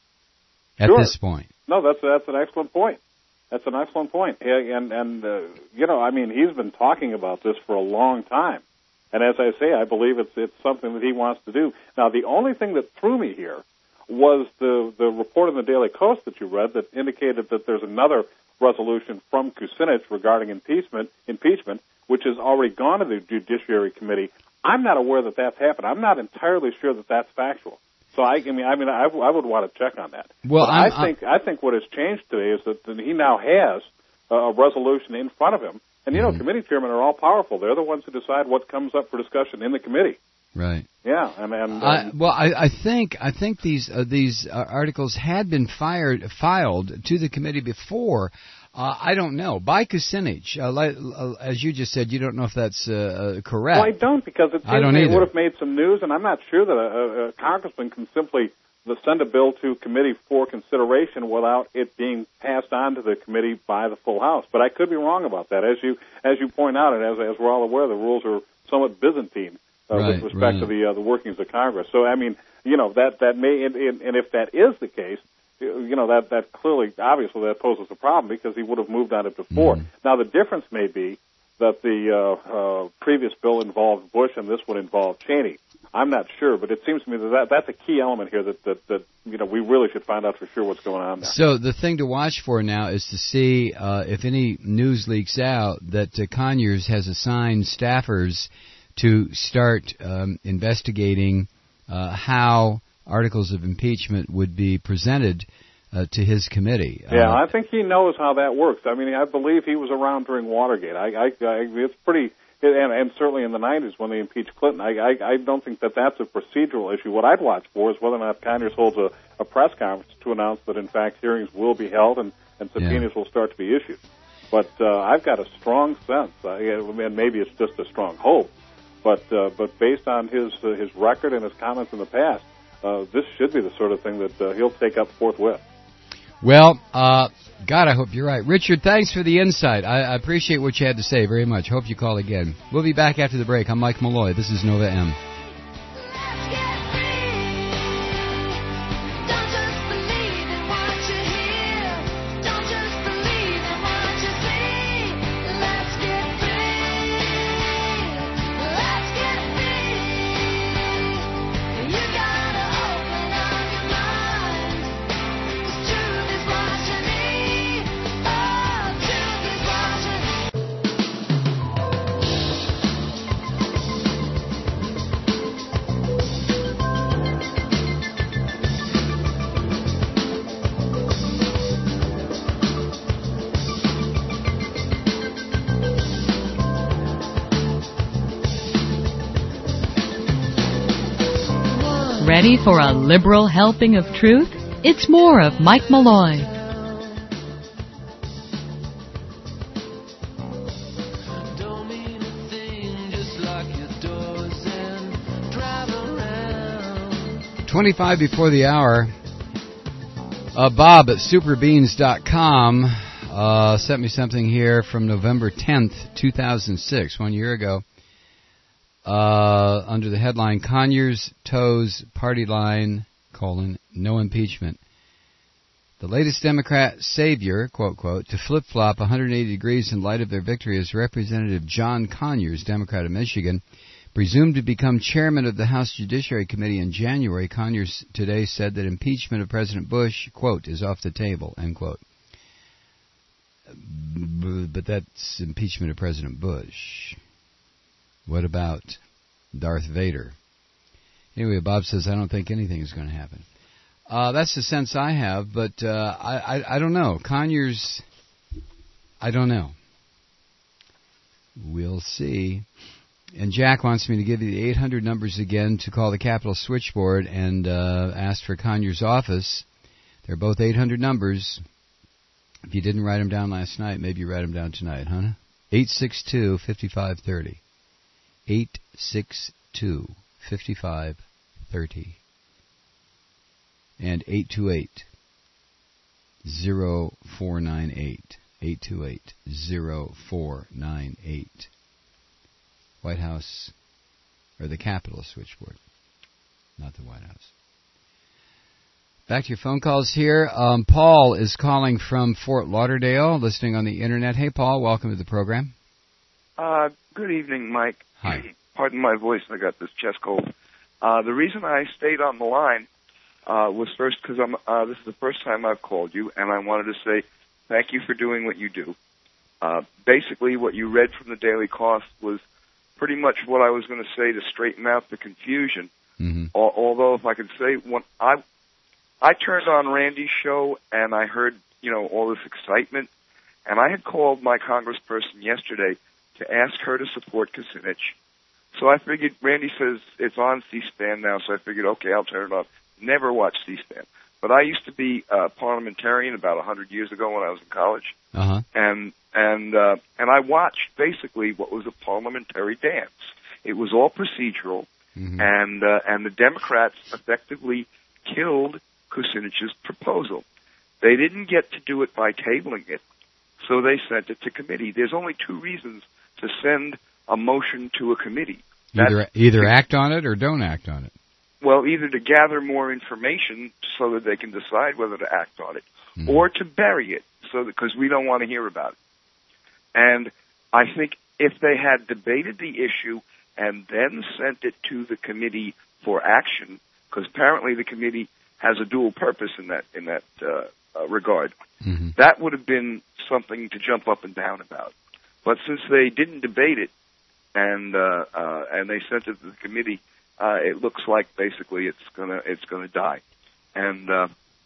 at sure. this point? No, that's that's an excellent point. That's an excellent point. And and uh, you know, I mean, he's been talking about this for a long time. And as I say, I believe it's it's something that he wants to do. Now, the only thing that threw me here was the the report in the Daily Coast that you read that indicated that there's another resolution from Kucinich regarding impeachment, impeachment, which has already gone to the Judiciary Committee. I'm not aware that that's happened. I'm not entirely sure that that's factual. So I, I mean, I mean, I, I would want to check on that. Well, I think I think what has changed today is that he now has a resolution in front of him. And, you know, Mm-hmm. committee chairmen are all powerful. They're the ones who decide what comes up for discussion in the committee. Right. Yeah, and, and I, um, well, I, I think I think these uh, these uh, articles had been fired filed to the committee before. Uh, I don't know by Kucinich. Uh, like, uh, as you just said, you don't know if that's uh, uh, correct. well, I don't, because it I seems don't to me it either. would have made some news, and I'm not sure that a, a, a congressman can simply send a bill to committee for consideration without it being passed on to the committee by the full House. But I could be wrong about that. As you as you point out, and as, as we're all aware, the rules are somewhat Byzantine uh, Right, with respect right. to the uh, the workings of Congress. So, I mean, you know, that, that may, and, and and if that is the case, you know, that, that clearly, obviously, that poses a problem because he would have moved on it before. Mm-hmm. Now, the difference may be that the uh, uh, previous bill involved Bush and this one involved Cheney. I'm not sure, but it seems to me that, that that's a key element here that, that, that, you know, we really should find out for sure what's going on there. So the thing to watch for now is to see uh, if any news leaks out that uh, Conyers has assigned staffers to start um, investigating uh, how articles of impeachment would be presented uh, to his committee. Yeah, Uh, I think he knows how that works. I mean, I believe he was around during Watergate. I, I, I it's pretty, and, and certainly in the nineties when they impeached Clinton. I, I, I don't think that that's a procedural issue. What I'd watch for is whether or not Conyers holds a, a press conference to announce that, in fact, hearings will be held and, and subpoenas will start to be issued. But uh, I've got a strong sense, uh, and maybe it's just a strong hope, but uh, but based on his uh, his record and his comments in the past, uh, this should be the sort of thing that uh, he'll take up forthwith. Well, uh, God, I hope you're right. Richard, thanks for the insight. I, I appreciate what you had to say very much. Hope you call again. We'll be back after the break. I'm Mike Malloy. This is Nova M. Ready for a liberal helping of truth? It's more of Mike Malloy. Twenty-five before the hour. Uh, Bob at superbeans dot com uh, sent me something here from November tenth, two thousand six, one year ago. Uh, under the headline, Conyers toes party line, colon, no impeachment. The latest Democrat savior, quote, quote, to flip-flop one hundred eighty degrees in light of their victory is Representative John Conyers, Democrat of Michigan. Presumed to become chairman of the House Judiciary Committee in January, Conyers today said that impeachment of President Bush, quote, is off the table, end quote. But that's impeachment of President Bush. What about Darth Vader? Anyway, Bob says, I don't think anything is going to happen. Uh, that's the sense I have, but uh, I, I, I don't know. Conyers, I don't know. We'll see. And Jack wants me to give you the eight hundred numbers again to call the Capitol switchboard and uh, ask for Conyers' office. They're both eight hundred numbers. If you didn't write them down last night, maybe you write them down tonight, huh? eight six two, five five three zero. eight six two, five five three zero. And eight two eight, zero four nine eight. eight two eight, zero four nine eight. White House, or the Capitol switchboard, not the White House. Back to your phone calls here. Um, Paul is calling from Fort Lauderdale, listening on the Internet. Hey, Paul, welcome to the program. Uh, good evening, Mike. Hi. Pardon my voice, I got this chest cold. Uh, the reason I stayed on the line uh, was first because I'm. Uh, this is the first time I've called you, and I wanted to say thank you for doing what you do. Uh, basically, what you read from the Daily Cost was pretty much what I was going to say to straighten out the confusion. Mm-hmm. Al- although, if I could say, when I I turned on Randy's show and I heard, you know, all this excitement, And I had called my congressperson yesterday to ask her to support Kucinich. So I figured, Randy says it's on C-SPAN now, so I figured, okay, I'll turn it on. Never watched C-SPAN. But I used to be a parliamentarian about a hundred years ago when I was in college. Uh-huh. And, and, uh, and I watched basically what was a parliamentary dance. It was all procedural, mm-hmm. and, uh, and the Democrats effectively killed Kucinich's proposal. They didn't get to do it by tabling it, so they sent it to committee. There's only two reasons to send a motion to a committee. Either That's, either act on it or don't act on it. Well, either to gather more information so that they can decide whether to act on it, mm. or to bury it, so because we don't want to hear about it. And I think if they had debated the issue and then sent it to the committee for action, because apparently the committee has a dual purpose in that in that uh, uh, regard, mm-hmm. that would have been something to jump up and down about. But since they didn't debate it and uh, uh, and they sent it to the committee, uh, it looks like basically it's gonna it's gonna die. And uh,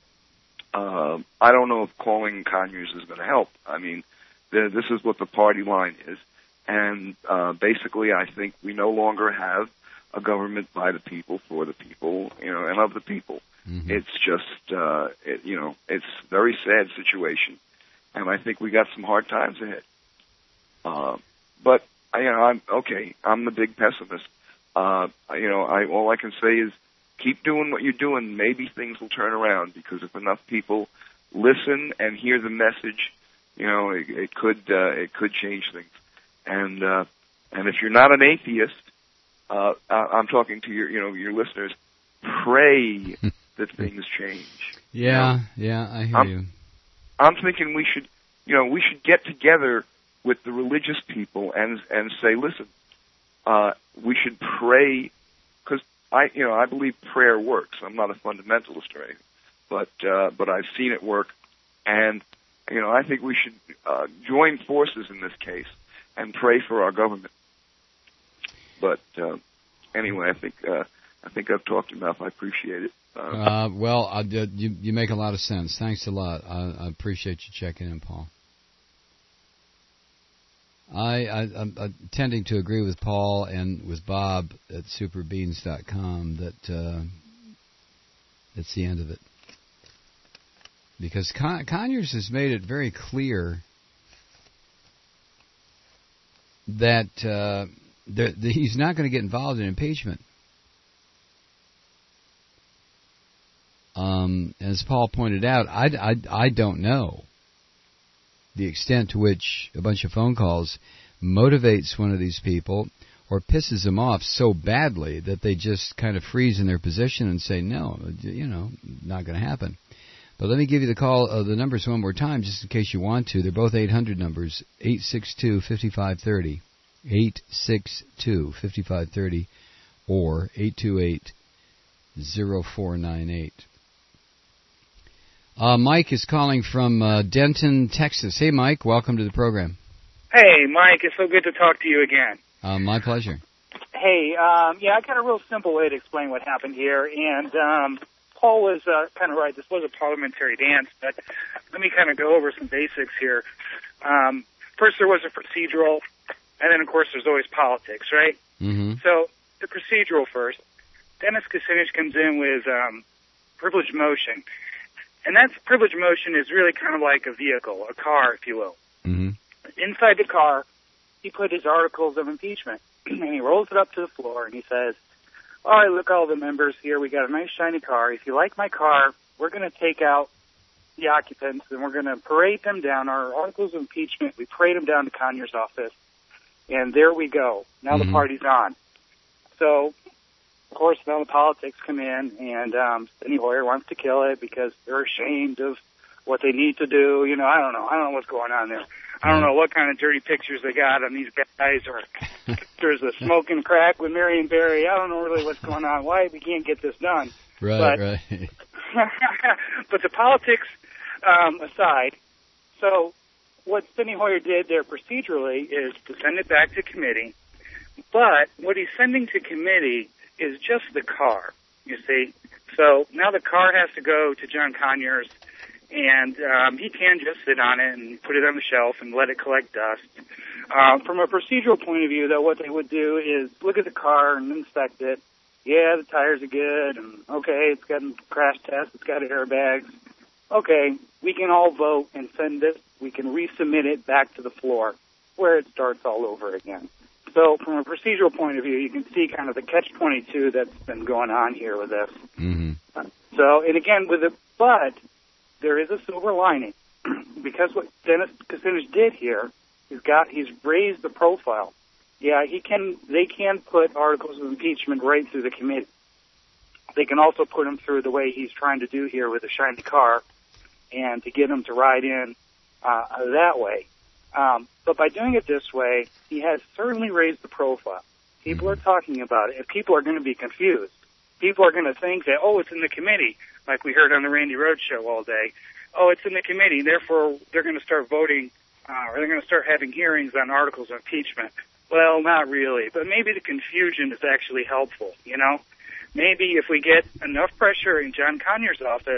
uh, I don't know if calling Conyers is going to help. I mean, the, this is what the party line is, and uh, basically, I think we no longer have a government by the people, for the people, you know, and of the people. Mm-hmm. It's just, uh, it, you know, it's a very sad situation, and I think we got some hard times ahead. Uh, but you know, I'm okay. I'm the big pessimist. Uh, you know, I all I can say is keep doing what you're doing. Maybe things will turn around, because if enough people listen and hear the message, you know, it, it could uh, it could change things. And uh, and if you're not an atheist, uh, I, I'm talking to your you know your listeners. Pray that things change. Yeah, you know? yeah, I hear I'm, you. I'm thinking we should, you know, we should get together with the religious people and and say, listen, uh, we should pray, because I, you know, I believe prayer works. I'm not a fundamentalist or anything, but uh, but I've seen it work, and you know, I think we should uh, join forces in this case and pray for our government. But uh, anyway, I think uh, I think I've talked enough. I appreciate it. Uh, Uh, well, uh, you you make a lot of sense. Thanks a lot. I, I appreciate you checking in, Paul. I, I, I'm, I'm tending to agree with Paul and with Bob at superbeans dot com that uh, it's the end of it. Because Con- Conyers has made it very clear that, uh, that, that he's not going to get involved in impeachment. Um, as Paul pointed out, I, I, I don't know the extent to which a bunch of phone calls motivates one of these people or pisses them off so badly that they just kind of freeze in their position and say, no, you know, not going to happen. But let me give you the call, uh, the numbers one more time, just in case you want to. They're both eight hundred numbers, eight six two, five five three zero, eight six two, five five three zero, or eight two eight, zero four nine eight. Uh, Mike is calling from uh, Denton, Texas. Hey, Mike, welcome to the program. Hey, Mike, it's so good to talk to you again. Uh, my pleasure. Hey, um, yeah, I got a real simple way to explain what happened here, and um, Paul was uh, kind of right. This was a parliamentary dance, but let me kind of go over some basics here. Um, first, there was a procedural, and then, of course, there's always politics, right? Mm-hmm. So the procedural first. Dennis Kucinich comes in with um, privileged motion. And that privilege motion is really kind of like a vehicle, a car, if you will. Mm-hmm. Inside the car, he put his articles of impeachment, and he rolls it up to the floor, and he says, all right, look, all the members here, we got a nice shiny car. If you like my car, we're going to take out the occupants, and we're going to parade them down. Our articles of impeachment, we parade them down to Conyers' office, and there we go. Now Mm-hmm. the party's on. So, of course, now the politics come in, and um, Steny Hoyer wants to kill it because they're ashamed of what they need to do. You know, I don't know. I don't know what's going on there. I don't know what kind of dirty pictures they got on these guys, or pictures of smoking crack with Marion Barry. I don't know really what's going on, why we can't get this done. Right, but, right. but the politics um, aside, so what Steny Hoyer did there procedurally is to send it back to committee, but what he's sending to committee is just the car, you see. So now the car has to go to John Conyers, and um, he can just sit on it and put it on the shelf and let it collect dust. Uh, from a procedural point of view, though, what they would do is look at the car and inspect it. Yeah, the tires are good, and okay, it's got a crash test, it's got airbags. Okay, we can all vote and send it, we can resubmit it back to the floor where it starts all over again. So from a procedural point of view, you can see kind of the catch twenty-two that's been going on here with this. Mm-hmm. So, and again, with it, but there is a silver lining because what Dennis Kucinich did here, he's got, he's raised the profile. Yeah, he can, they can put articles of impeachment right through the committee. They can also put him through the way he's trying to do here with a shiny car and to get him to ride in uh, that way. Um, but by doing it this way, he has certainly raised the profile. People are talking about it, and people are going to be confused. People are going to think that, oh, it's in the committee, like we heard on the Randy Rhoads show all day. Oh, it's in the committee, therefore they're going to start voting, uh, or they're going to start having hearings on articles of impeachment. Well, not really, but maybe the confusion is actually helpful, you know? Maybe if we get enough pressure in John Conyers' office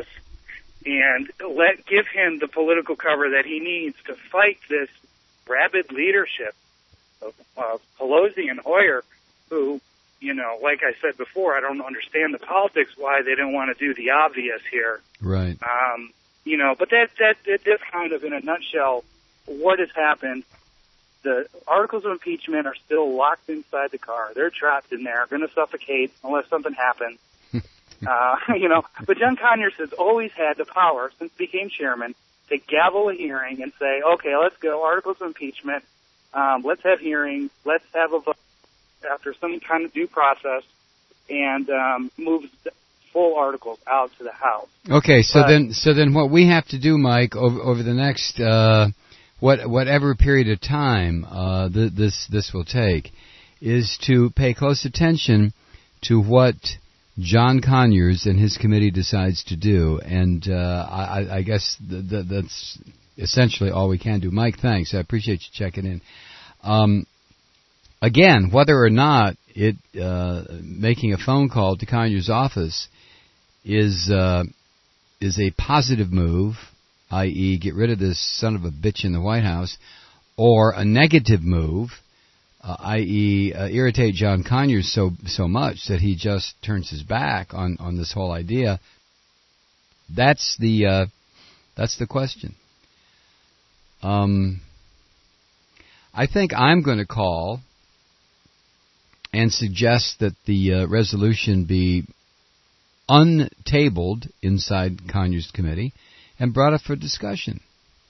and let give him the political cover that he needs to fight this rabid leadership of uh, Pelosi and Hoyer, who, you know, like I said before, I don't understand the politics why they don't want to do the obvious here. Right. Um, you know, but that, that, that that's kind of in a nutshell what has happened. The articles of impeachment are still locked inside the car. They're trapped in there, going to suffocate unless something happens. uh, you know, but John Conyers has always had the power, since he became chairman, to gavel a hearing and say, okay, let's go, articles of impeachment, um, let's have hearings, let's have a vote after some kind of due process, and um, move full articles out to the House. Okay, so but, then so then what we have to do, Mike, over, over the next... Uh What, whatever period of time uh, th- this this will take, is to pay close attention to what John Conyers and his committee decides to do, and uh, I, I guess th- th- that's essentially all we can do. Mike, thanks. I appreciate you checking in. Um, again, whether or not it uh, making a phone call to Conyers' office is uh, is a positive move, that is get rid of this son of a bitch in the White House, or a negative move, uh, that is uh, irritate John Conyers so so much that he just turns his back on, on this whole idea, that's the uh, that's the question. Um, I think I'm going to call and suggest that the uh, resolution be untabled inside Conyers' committee and brought up for discussion.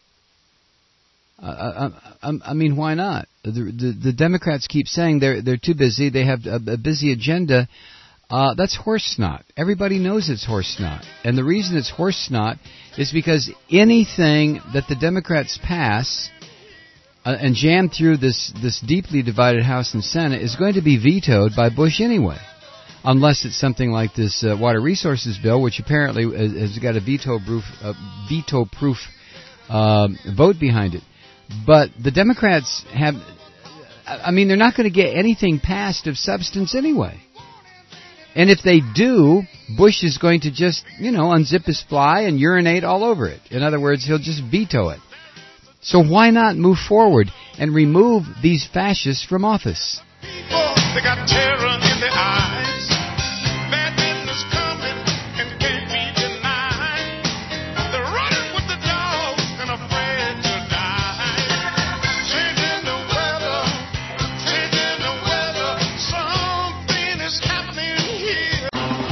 Uh, I, I, I mean, why not? The, the, the Democrats keep saying they're they're too busy. They have a, a busy agenda. Uh, that's horse snot. Everybody knows it's horse snot, and the reason it's horse snot is because anything that the Democrats pass uh, and jam through this this deeply divided House and Senate is going to be vetoed by Bush anyway. Unless it's something like this uh, water resources bill, which apparently has got a veto-proof, uh, veto-proof uh, vote behind it. But the Democrats have, I mean, they're not going to get anything passed of substance anyway. And if they do, Bush is going to just, you know, unzip his fly and urinate all over it. In other words, he'll just veto it. So why not move forward and remove these fascists from office? People, they got terror in their eyes. Bad business coming and can't be denied. They're running with the dogs and afraid to die. Changing the weather, changing the weather. Something is happening here.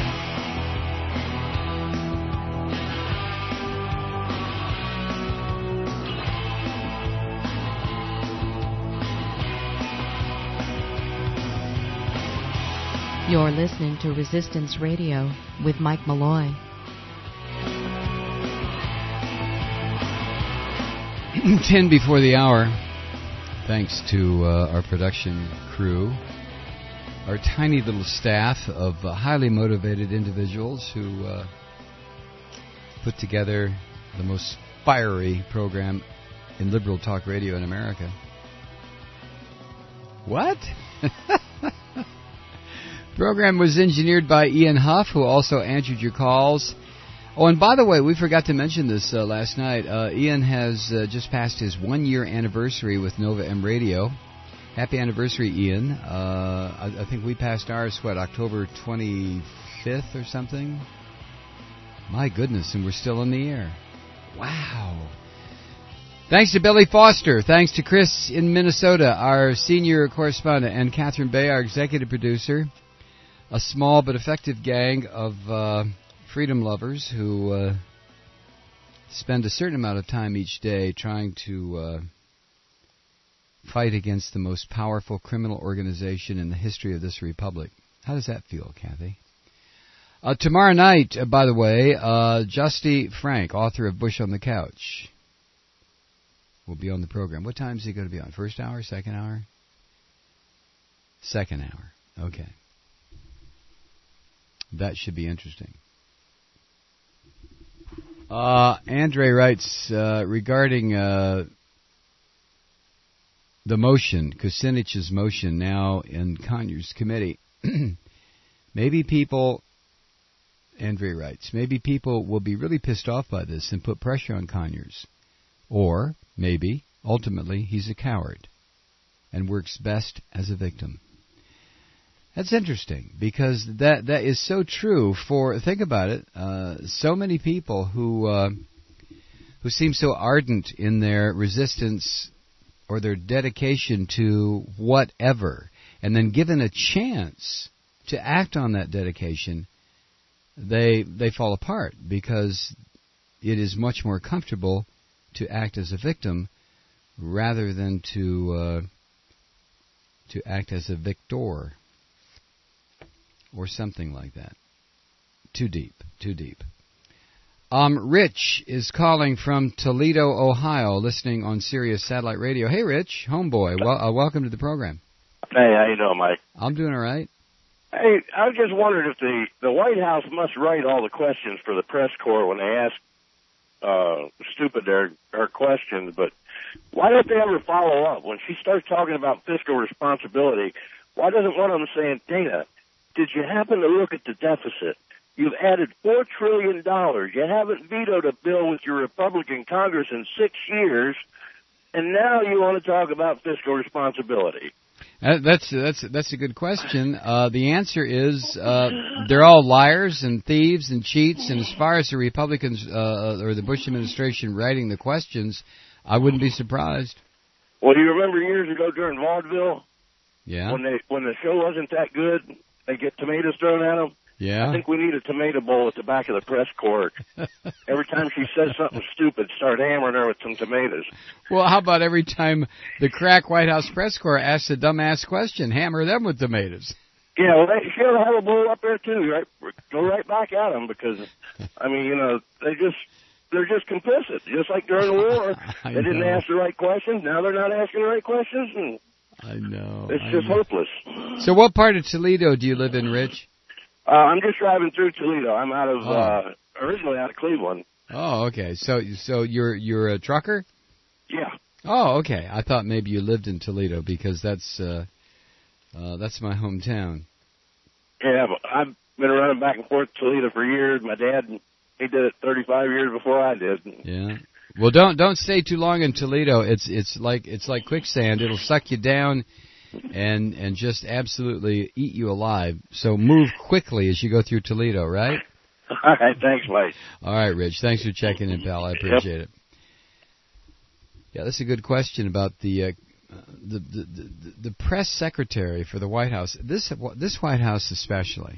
You're listening to Resistance Radio with Mike Malloy. Ten before the hour. Thanks to uh, our production crew, our tiny little staff of uh, highly motivated individuals who uh, put together the most fiery program in liberal talk radio in America. What? Program was engineered by Ian Huff, who also answered your calls. Oh, and by the way, we forgot to mention this uh, last night. Uh, Ian has uh, just passed his one-year anniversary with Nova M Radio. Happy anniversary, Ian. Uh, I, I think we passed ours, what, October twenty-fifth or something? My goodness, and we're still in the air. Wow. Thanks to Billy Foster. Thanks to Chris in Minnesota, our senior correspondent, and Catherine Bay, our executive producer. A small but effective gang of uh, freedom lovers who uh, spend a certain amount of time each day trying to uh, fight against the most powerful criminal organization in the history of this republic. How does that feel, Kathy? Uh, tomorrow night, uh, by the way, uh, Justy Frank, author of Bush on the Couch, will be on the program. What time is he going to be on? First hour, second hour? Second hour. Okay. That should be interesting. Uh, Andre writes uh, regarding uh, the motion, Kucinich's motion now in Conyers committee. Maybe people, Andre writes, maybe people will be really pissed off by this and put pressure on Conyers. Or maybe, ultimately, he's a coward and works best as a victim. That's interesting, because that that is so true for, think about it, uh, so many people who uh, who seem so ardent in their resistance or their dedication to whatever, and then given a chance to act on that dedication, they they fall apart, because it is much more comfortable to act as a victim rather than to uh, to act as a victor. Or something like that. Too deep, too deep. Um, Rich is calling from Toledo, Ohio, listening on Sirius Satellite Radio. Hey, Rich, homeboy, well, uh, welcome to the program. Hey, how you doing, Mike? I'm doing all right. Hey, I was just wondering if the, the White House must write all the questions for the press corps when they ask uh, stupid their, their questions, but why don't they ever follow up? When she starts talking about fiscal responsibility, why doesn't one of them say, Dana, did you happen to look at the deficit? You've added four trillion dollars. You haven't vetoed a bill with your Republican Congress in six years, and now you want to talk about fiscal responsibility. Uh, that's that's that's a good question. Uh, the answer is uh, they're all liars and thieves and cheats. And as far as the Republicans uh, or the Bush administration writing the questions, I wouldn't be surprised. Well, do you remember years ago during vaudeville? Yeah. When they when the show wasn't that good, they get tomatoes thrown at them. Yeah. I think we need a tomato bowl at the back of the press corps. Every time she says something stupid, start hammering her with some tomatoes. Well, how about every time the crack White House press corps asks a dumbass question, hammer them with tomatoes? Yeah, well, they should have a bowl up there too. Right, go right back at them, because, I mean, you know, they just they're just complicit. Just like during the war, they didn't know. ask the right questions. Now they're not asking the right questions, and I know. it's I just know. hopeless. So, what part of Toledo do you live in, Rich? Uh, I'm just driving through Toledo. I'm out of Oh. uh, originally out of Cleveland. Oh, okay. So, so you're you're a trucker? Yeah. Oh, okay. I thought maybe you lived in Toledo, because that's uh, uh, that's my hometown. Yeah, but I've been running back and forth to Toledo for years. My dad, he did it thirty-five years before I did. Yeah. Well, don't don't stay too long in Toledo. It's it's like it's like quicksand. It'll suck you down and and just absolutely eat you alive. So move quickly as you go through Toledo, right? All right, thanks, Mike. All right, Rich. Thanks for checking in, pal. I appreciate it. Yeah, that's a good question about the, uh, the, the the the press secretary for the White House. This this White House especially.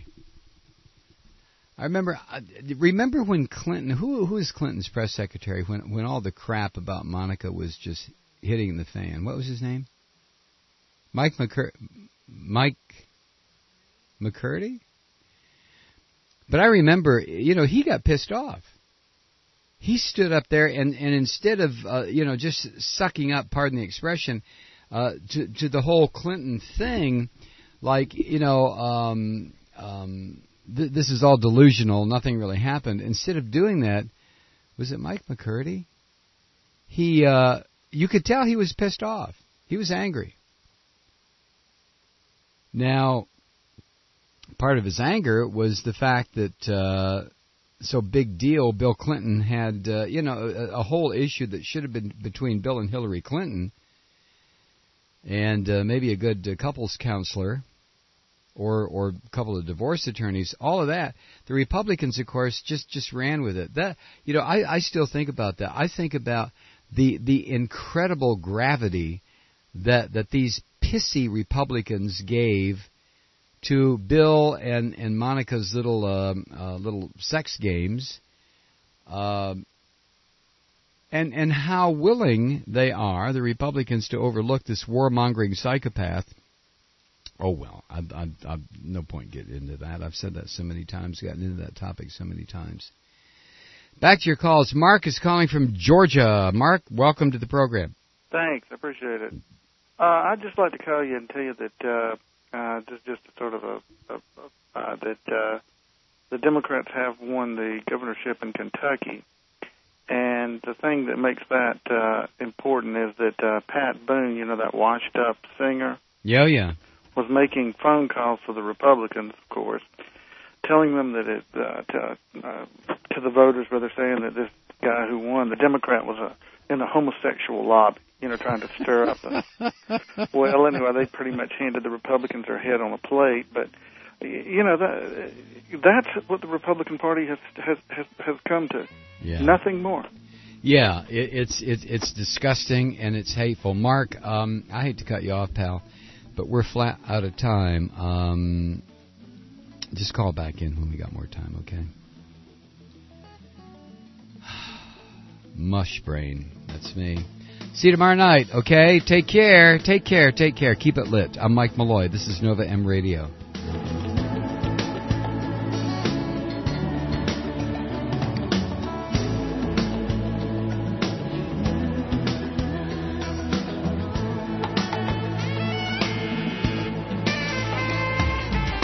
I remember remember when Clinton, who who is Clinton's press secretary when when all the crap about Monica was just hitting the fan. What was his name? Mike McCur- Mike McCurdy? But I remember, you know, he got pissed off. He stood up there and, and instead of, uh, you know, just sucking up, pardon the expression, uh, to, to the whole Clinton thing, like, you know, um, um, th- this is all delusional, nothing really happened. Instead of doing that, was it Mike McCurdy? He, uh, you could tell he was pissed off. He was angry. Now, part of his anger was the fact that uh, so big deal. Bill Clinton had, uh, you know, a, a whole issue that should have been between Bill and Hillary Clinton, and uh, maybe a good uh, couples counselor, or or a couple of divorce attorneys. All of that, the Republicans, of course, just, just ran with it. That, you know, I, I still think about that. I think about the the incredible gravity that that these pissy Republicans gave to Bill and, and Monica's little um, uh, little sex games, uh, and and how willing they are, the Republicans, to overlook this warmongering psychopath. Oh well, I, I, I, no point getting into that. I've said that so many times, gotten into that topic so many times. Back to your calls. Mark is calling from Georgia. Mark, welcome to the program. Thanks, I appreciate it. Uh, I'd just like to call you and tell you that. Uh, Uh, just, just a sort of a, a, a uh, that uh, the Democrats have won the governorship in Kentucky, and the thing that makes that uh, important is that uh, Pat Boone, you know, that washed-up singer, yeah, yeah, was making phone calls to the Republicans, of course, telling them that it uh, to, uh, to the voters, where they're saying that this guy who won, the Democrat, was a in a homosexual lobby, you know, trying to stir up. A, well, anyway, they pretty much handed the Republicans their head on a plate. But you know, that, that's what the Republican Party has has has, has come to. Yeah. Nothing more. Yeah, it, it's it's it's disgusting and it's hateful. Mark, um, I hate to cut you off, pal, but we're flat out of time. Um, just call back in when we got more time, okay? Mush brain, that's me. See you tomorrow night, okay? Take care, take care, take care. Keep it lit. I'm Mike Malloy. This is Nova M Radio.